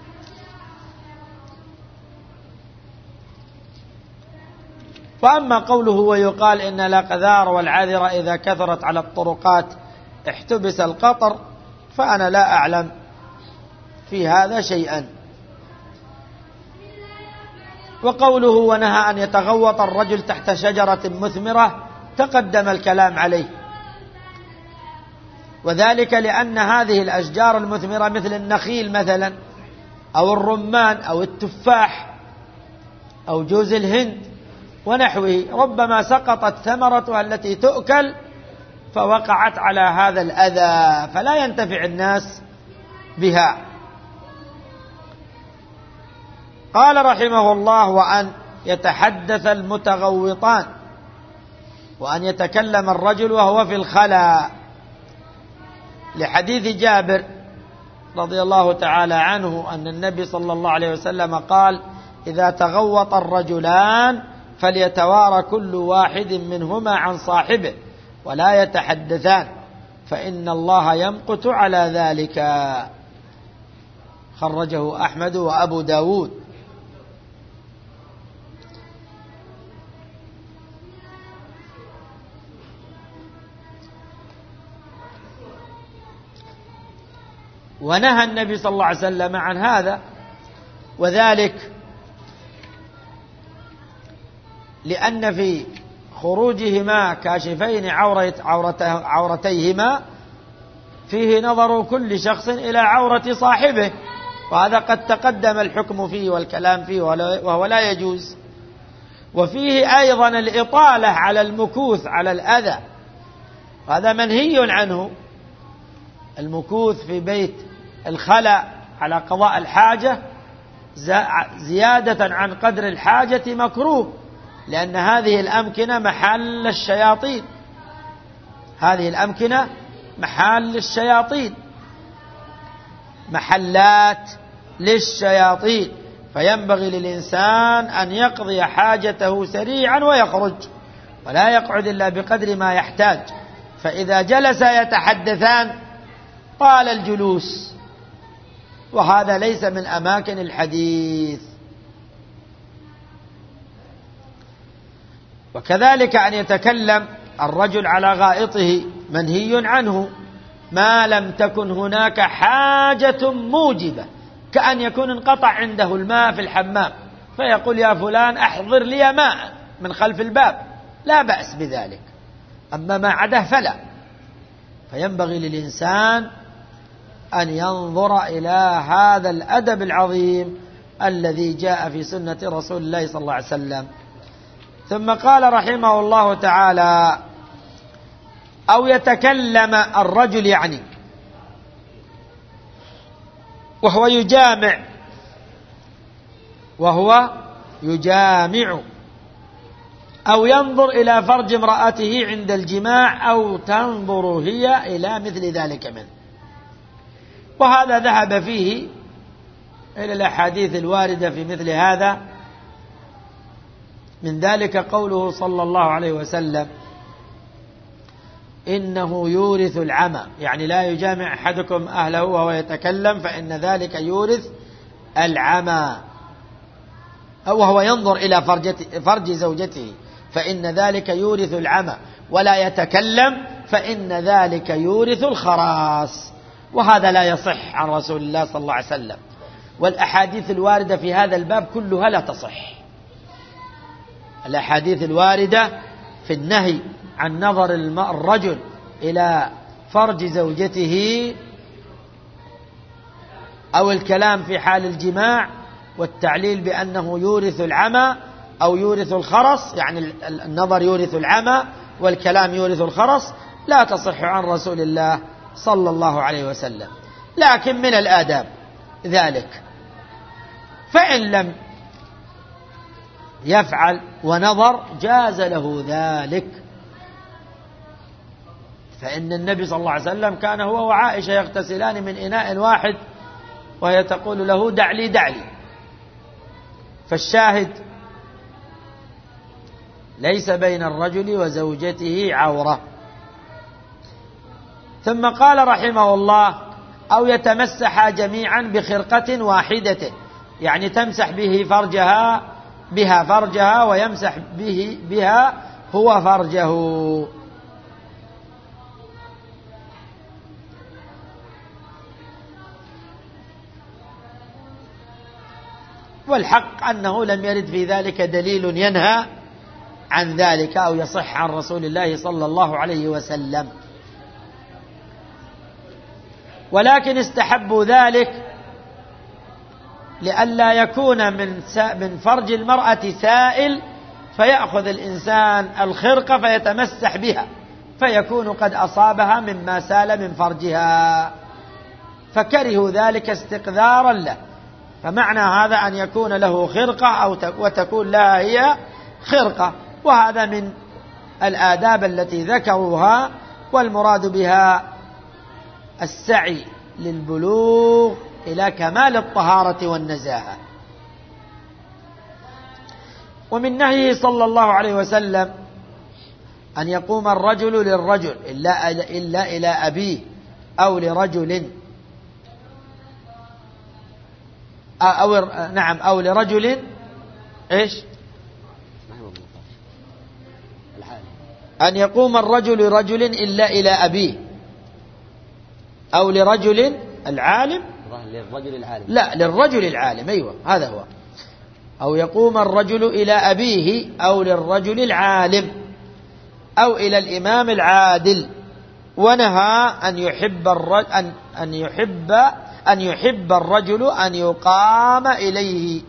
وأما قوله ويقال إن الأقذار والعذر إذا كثرت على الطرقات احتبس القطر، فأنا لا أعلم في هذا شيئا. وقوله ونهى أن يتغوط الرجل تحت شجرة مثمرة تقدم الكلام عليه، وذلك لأن هذه الأشجار المثمرة مثل النخيل مثلا أو الرمان أو التفاح أو جوز الهند ونحوه، ربما سقطت ثمرتها التي تؤكل فوقعت على هذا الأذى فلا ينتفع الناس بها. قال رحمه الله وأن يتحدث المتغوطان، وأن يتكلم الرجل وهو في الخلاء، لحديث جابر رضي الله تعالى عنه أن النبي صلى الله عليه وسلم قال إذا تغوط الرجلان فليتوارى كل واحد منهما عن صاحبه ولا يتحدثان فإن الله يمقت على ذلك. خرجه أحمد وأبو داود. ونهى النبي صلى الله عليه وسلم عن هذا، وذلك لأن في خروجهما كاشفين عورتيهما فيه نظر كل شخص إلى عورة صاحبه، وهذا قد تقدم الحكم فيه والكلام فيه وهو لا يجوز. وفيه أيضا الإطالة على المكوث على الأذى، هذا منهي عنه. المكوث في بيت الخلاء على قضاء الحاجة زيادة عن قدر الحاجة مكروه، لأن هذه الأمكنة محل الشياطين، هذه الأمكنة محل الشياطين، محلات للشياطين، فينبغي للإنسان أن يقضي حاجته سريعا ويخرج ولا يقعد إلا بقدر ما يحتاج. فإذا جلس يتحدثان طال الجلوس، وهذا ليس من أماكن الحديث. وكذلك أن يتكلم الرجل على غائطه منهي عنه ما لم تكن هناك حاجة موجبة، كأن يكون انقطع عنده الماء في الحمام فيقول يا فلان أحضر لي ماء من خلف الباب، لا بأس بذلك. أما ما عده فلا. فينبغي للإنسان أن ينظر إلى هذا الأدب العظيم الذي جاء في سنة رسول الله صلى الله عليه وسلم. ثم قال رحمه الله تعالى أو يتكلم الرجل يعني وهو يجامع أو ينظر إلى فرج امرأته عند الجماع أو تنظر هي إلى مثل ذلك منه. وهذا ذهب فيه إلى الأحاديث الواردة في مثل هذا، من ذلك قوله صلى الله عليه وسلم إنه يورث العمى، يعني لا يجامع أحدكم أهله وهو يتكلم فإن ذلك يورث العمى، أو وهو ينظر إلى فرج زوجته فإن ذلك يورث العمى، ولا يتكلم فإن ذلك يورث الخراس. وهذا لا يصح عن رسول الله صلى الله عليه وسلم، والأحاديث الواردة في هذا الباب كلها لا تصح. الأحاديث الواردة في النهي عن نظر الرجل إلى فرج زوجته أو الكلام في حال الجماع والتعليل بأنه يورث العمى أو يورث الخرس، يعني النظر يورث العمى والكلام يورث الخرس، لا تصح عن رسول الله صلى الله عليه وسلم. لكن من الآداب ذلك، فإن لم يفعل ونظر جاز له ذلك، فإن النبي صلى الله عليه وسلم كان هو وعائشة يغتسلان من إناء واحد وهي تقول له دع لي دع لي. فالشاهد ليس بين الرجل وزوجته عورة. ثم قال رحمه الله أو يتمسح جميعا بخرقة واحدة، يعني تمسح بها فرجها ويمسح بها هو فرجه. والحق أنه لم يرد في ذلك دليل ينهى عن ذلك أو يصح عن رسول الله صلى الله عليه وسلم، ولكن استحبوا ذلك لئلا يكون من فرج المرأة سائل فيأخذ الإنسان الخرقة فيتمسح بها فيكون قد أصابها مما سال من فرجها، فكرهوا ذلك استقذارا له. فمعنى هذا أن يكون له خرقة وتكون لها هي خرقة، وهذا من الآداب التي ذكروها، والمراد بها السعي للبلوغ إلى كمال الطهارة والنزاهة. ومن نهيه صلى الله عليه وسلم أن يقوم الرجل للرجل إلا إلى أبيه أو لرجل أو لرجل إيش؟ أن يقوم الرجل لرجل إلا إلى أبيه أو لرجل العالم، للرجل العالم، لا للرجل العالم، أيوة هذا هو. أو يقوم الرجل إلى أبيه أو للرجل العالم أو إلى الإمام العادل. ونهى أن يحب الرجل أن يقام إليه.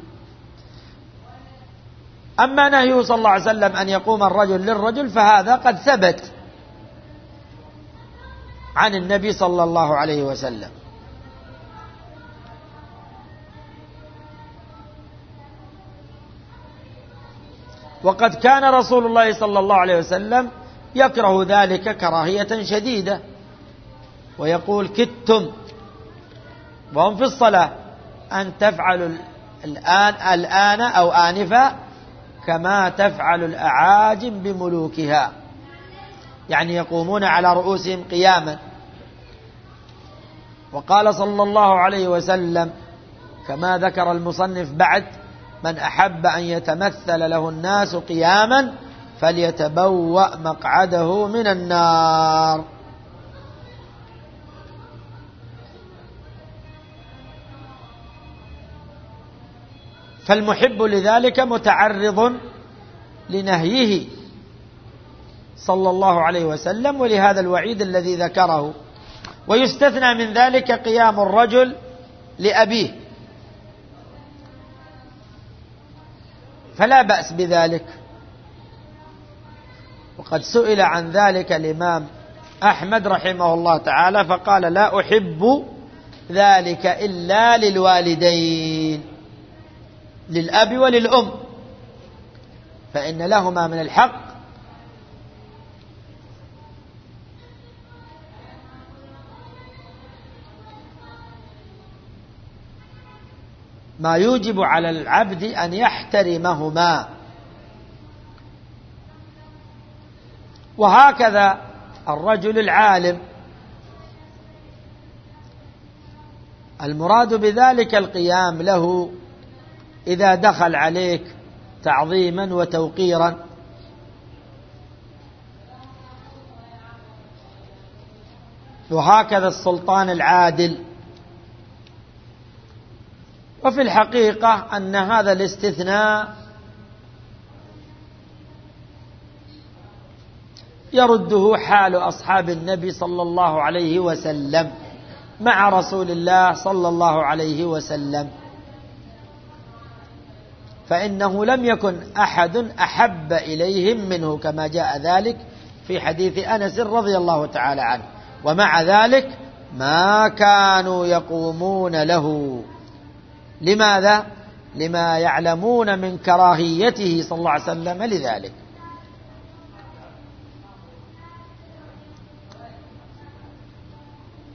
أما نهيه صلى الله عليه وسلم أن يقوم الرجل للرجل فهذا قد ثبت عن النبي صلى الله عليه وسلم. وقد كان رسول الله صلى الله عليه وسلم يكره ذلك كراهية شديدة، ويقول كدتم وهم في الصلاة أن تفعلوا الآن أو آنفا كما تفعل الأعاجم بملوكها، يعني يقومون على رؤوسهم قياما. وقال صلى الله عليه وسلم كما ذكر المصنف بعد: من أحب أن يتمثل له الناس قياما فليتبوأ مقعده من النار. فالمحب لذلك متعرض لنهيه صلى الله عليه وسلم ولهذا الوعيد الذي ذكره. ويستثنى من ذلك قيام الرجل لأبيه، فلا بأس بذلك. وقد سئل عن ذلك الإمام أحمد رحمه الله تعالى فقال: لا أحب ذلك إلا للوالدين، للأب وللأم، فإن لهما من الحق ما يوجب على العبد أن يحترمهما. وهكذا الرجل العالم المراد بذلك القيام له إذا دخل عليك تعظيما وتوقيرا. وهكذا السلطان العادل. وفي الحقيقة أن هذا الاستثناء يرده حال أصحاب النبي صلى الله عليه وسلم مع رسول الله صلى الله عليه وسلم، فإنه لم يكن أحد أحب إليهم منه كما جاء ذلك في حديث أنس رضي الله تعالى عنه. ومع ذلك ما كانوا يقومون له. لماذا؟ لما يعلمون من كراهيته صلى الله عليه وسلم لذلك.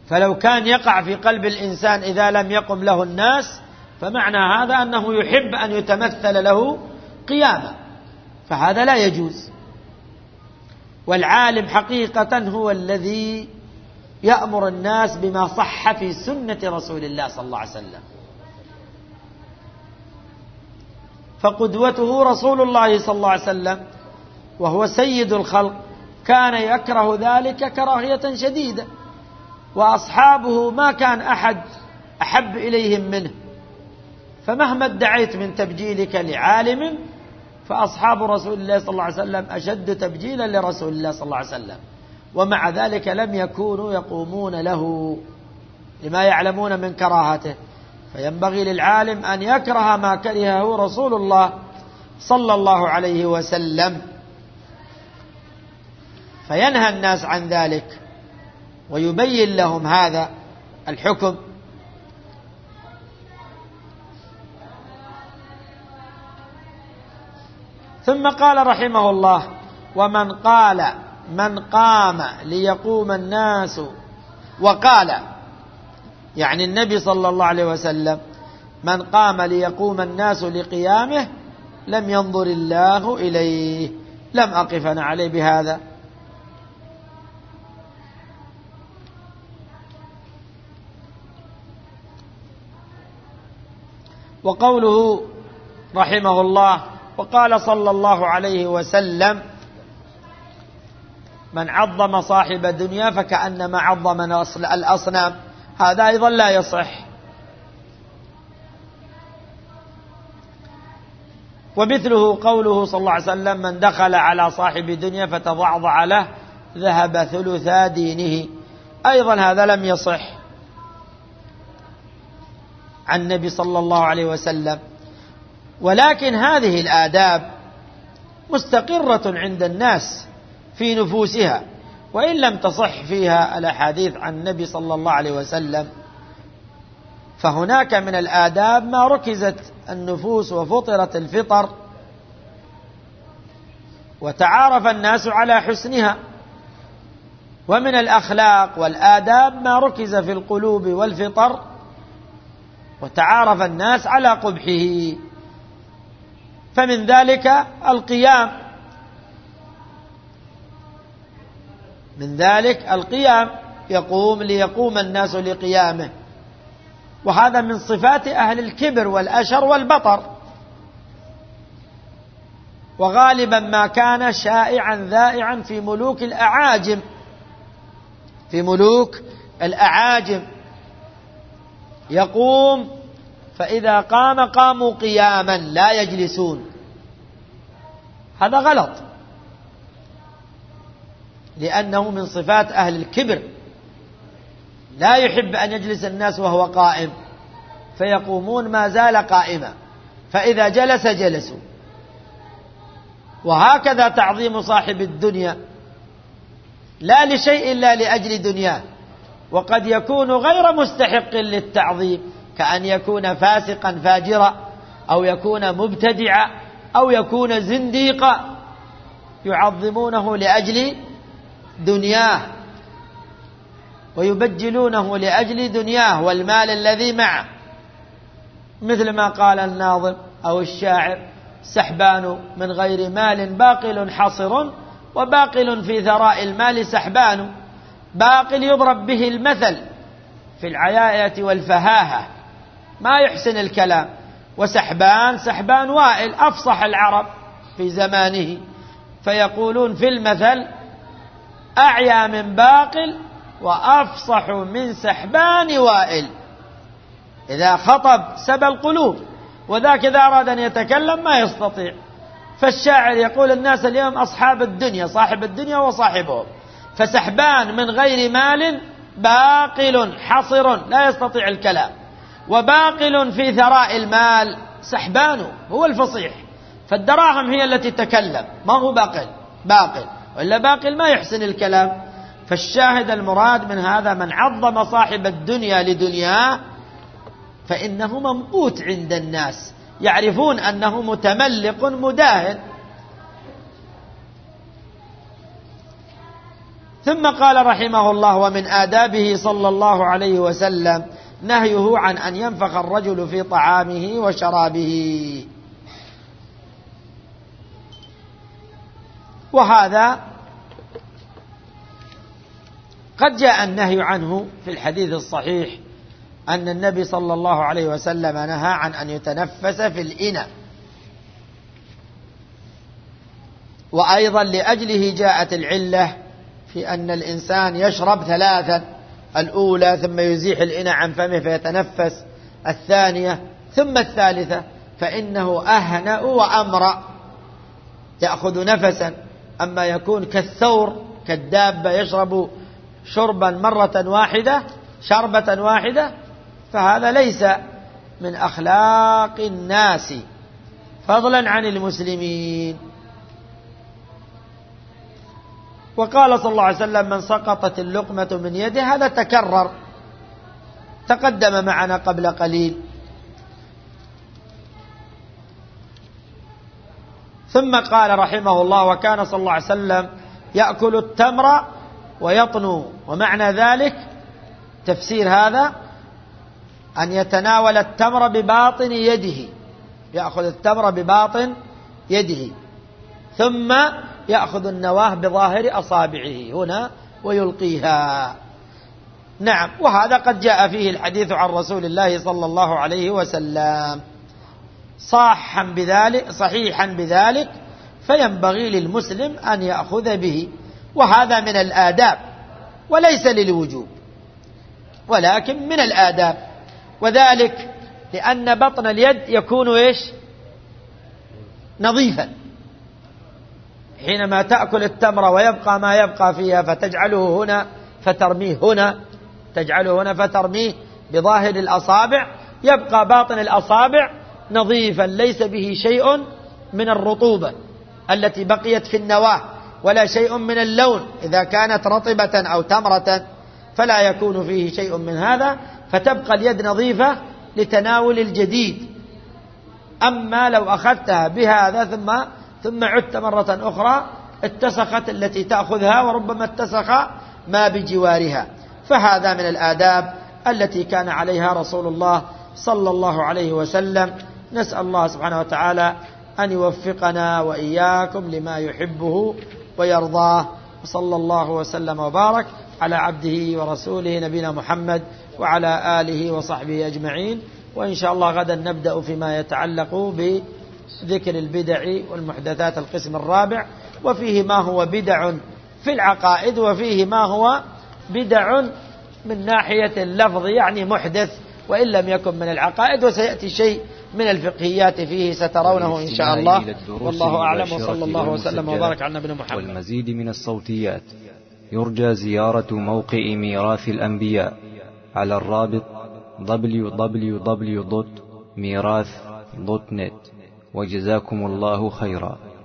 فلو كان يقع في قلب الإنسان إذا لم يقم له الناس فمعنى هذا أنه يحب أن يتمثل له قيامة، فهذا لا يجوز. والعالم حقيقة هو الذي يأمر الناس بما صح في سنة رسول الله صلى الله عليه وسلم، فقدوته رسول الله صلى الله عليه وسلم وهو سيد الخلق كان يكره ذلك كراهية شديدة، وأصحابه ما كان أحد أحب إليهم منه، فمهما ادعيت من تبجيلك لعالم فأصحاب رسول الله صلى الله عليه وسلم أشد تبجيلا لرسول الله صلى الله عليه وسلم، ومع ذلك لم يكونوا يقومون له لما يعلمون من كراهته. فينبغي للعالم أن يكره ما كرهه رسول الله صلى الله عليه وسلم، فينهى الناس عن ذلك ويبين لهم هذا الحكم. ثم قال رحمه الله: ومن قال من قام ليقوم الناس، وقال يعني النبي صلى الله عليه وسلم من قام ليقوم الناس لقيامه لم ينظر الله إليه. لم أقف أنا عليه بهذا. وقوله رحمه الله: وقال صلى الله عليه وسلم من عظم صاحب الدنيا فكأنما عظم الأصنام، هذا أيضا لا يصح. ومثله قوله صلى الله عليه وسلم من دخل على صاحب الدنيا فتضعضع له ذهب ثلثا دينه، أيضا هذا لم يصح عن النبي صلى الله عليه وسلم. ولكن هذه الآداب مستقرة عند الناس في نفوسها، وإن لم تصح فيها الأحاديث عن النبي صلى الله عليه وسلم، فهناك من الآداب ما ركزت النفوس وفطرت الفطر وتعارف الناس على حسنها، ومن الأخلاق والآداب ما ركز في القلوب والفطر وتعارف الناس على قبحه. فمن ذلك القيام، من ذلك القيام، يقوم ليقوم الناس لقيامه، وهذا من صفات أهل الكبر والأشر والبطر، وغالبا ما كان شائعا ذائعا في ملوك الأعاجم، في ملوك الأعاجم يقوم، فإذا قام قاموا قياما لا يجلسون. هذا غلط، لأنه من صفات أهل الكبر، لا يحب أن يجلس الناس وهو قائم، فيقومون ما زال قائما، فإذا جلس جلسوا. وهكذا تعظيم صاحب الدنيا، لا لشيء إلا لأجل دنياه، وقد يكون غير مستحق للتعظيم، كأن يكون فاسقا فاجرا، أو يكون مبتدعا، أو يكون زنديقا، يعظمونه لأجل دنياه ويبجلونه لأجل دنياه والمال الذي معه، مثل ما قال الناظم أو الشاعر: سحبان من غير مال باقل حصر، وباقل في ثراء المال سحبان. باقل يضرب به المثل في العياية والفهاهة، ما يحسن الكلام. وسحبان، سحبان وائل أفصح العرب في زمانه، فيقولون في المثل: أعيا من باقل وأفصح من سحبان وائل. إذا خطب سبى القلوب، وذاك إذا أراد أن يتكلم ما يستطيع. فالشاعر يقول الناس اليوم أصحاب الدنيا، صاحب الدنيا وصاحبهم. فسحبان من غير مال باقل حصر لا يستطيع الكلام، وباقل في ثراء المال سحبان هو الفصيح. فالدراهم هي التي تتكلم، ما هو باقل، وإلا باقل ما يحسن الكلام. فالشاهد المراد من هذا: من عظم صاحب الدنيا لدنياه فإنه ممقوت عند الناس، يعرفون أنه متملق مداهن. ثم قال رحمه الله: ومن آدابه صلى الله عليه وسلم نهيه عن أن ينفخ الرجل في طعامه وشرابه. وهذا قد جاء النهي عنه في الحديث الصحيح أن النبي صلى الله عليه وسلم نهى عن أن يتنفس في الإناء، وأيضا لأجله جاءت العلة في أن الإنسان يشرب ثلاثا: الأولى ثم يزيح الإناء عن فمه فيتنفس، الثانية ثم الثالثة، فإنه أهنأ وأمرأ يأخذ نفسا. أما يكون كالثور كالدابة يشرب شربا مرة واحدة شربة واحدة فهذا ليس من أخلاق الناس فضلا عن المسلمين. وقال صلى الله عليه وسلم: من سقطت اللقمة من يده. هذا تكرر تقدم معنا قبل قليل. ثم قال رحمه الله: وكان صلى الله عليه وسلم يأكل التمر ويطنو. ومعنى ذلك تفسير هذا أن يتناول التمر بباطن يده، يأخذ التمر بباطن يده ثم يأخذ النواه بظاهر أصابعه هنا ويلقيها. نعم، وهذا قد جاء فيه الحديث عن رسول الله صلى الله عليه وسلم صحيحا بذلك، فينبغي للمسلم أن يأخذ به. وهذا من الآداب وليس للوجوب ولكن من الآداب، وذلك لأن بطن اليد يكون نظيفا. حينما تأكل التمر ويبقى ما يبقى فيها فتجعله هنا فترميه هنا، تجعله هنا فترميه بظاهر الأصابع، يبقى باطن الأصابع نظيفا ليس به شيء من الرطوبة التي بقيت في النواة ولا شيء من اللون. إذا كانت رطبة أو تمرة فلا يكون فيه شيء من هذا، فتبقى اليد نظيفة لتناول الجديد. أما لو أخذتها بهذا ثم عدت مرة أخرى اتسخت التي تأخذها وربما اتسخ ما بجوارها. فهذا من الآداب التي كان عليها رسول الله صلى الله عليه وسلم. نسأل الله سبحانه وتعالى أن يوفقنا وإياكم لما يحبه ويرضاه. وصلى الله وسلم وبارك على عبده ورسوله نبينا محمد وعلى آله وصحبه أجمعين. وإن شاء الله غدا نبدأ فيما يتعلق بذكر البدع والمحدثات القسم الرابع، وفيه ما هو بدع في العقائد وفيه ما هو بدع من ناحية اللفظ يعني محدث وإن لم يكن من العقائد، وسيأتي شيء من الفقهيات فيه سترونه إن شاء الله. والله أعلم، وصلى الله وسلم وبارك على نبينا محمد. والمزيد من الصوتيات يرجى زيارة موقع ميراث الأنبياء على الرابط www.mirath.net. وجزاكم الله خيرا.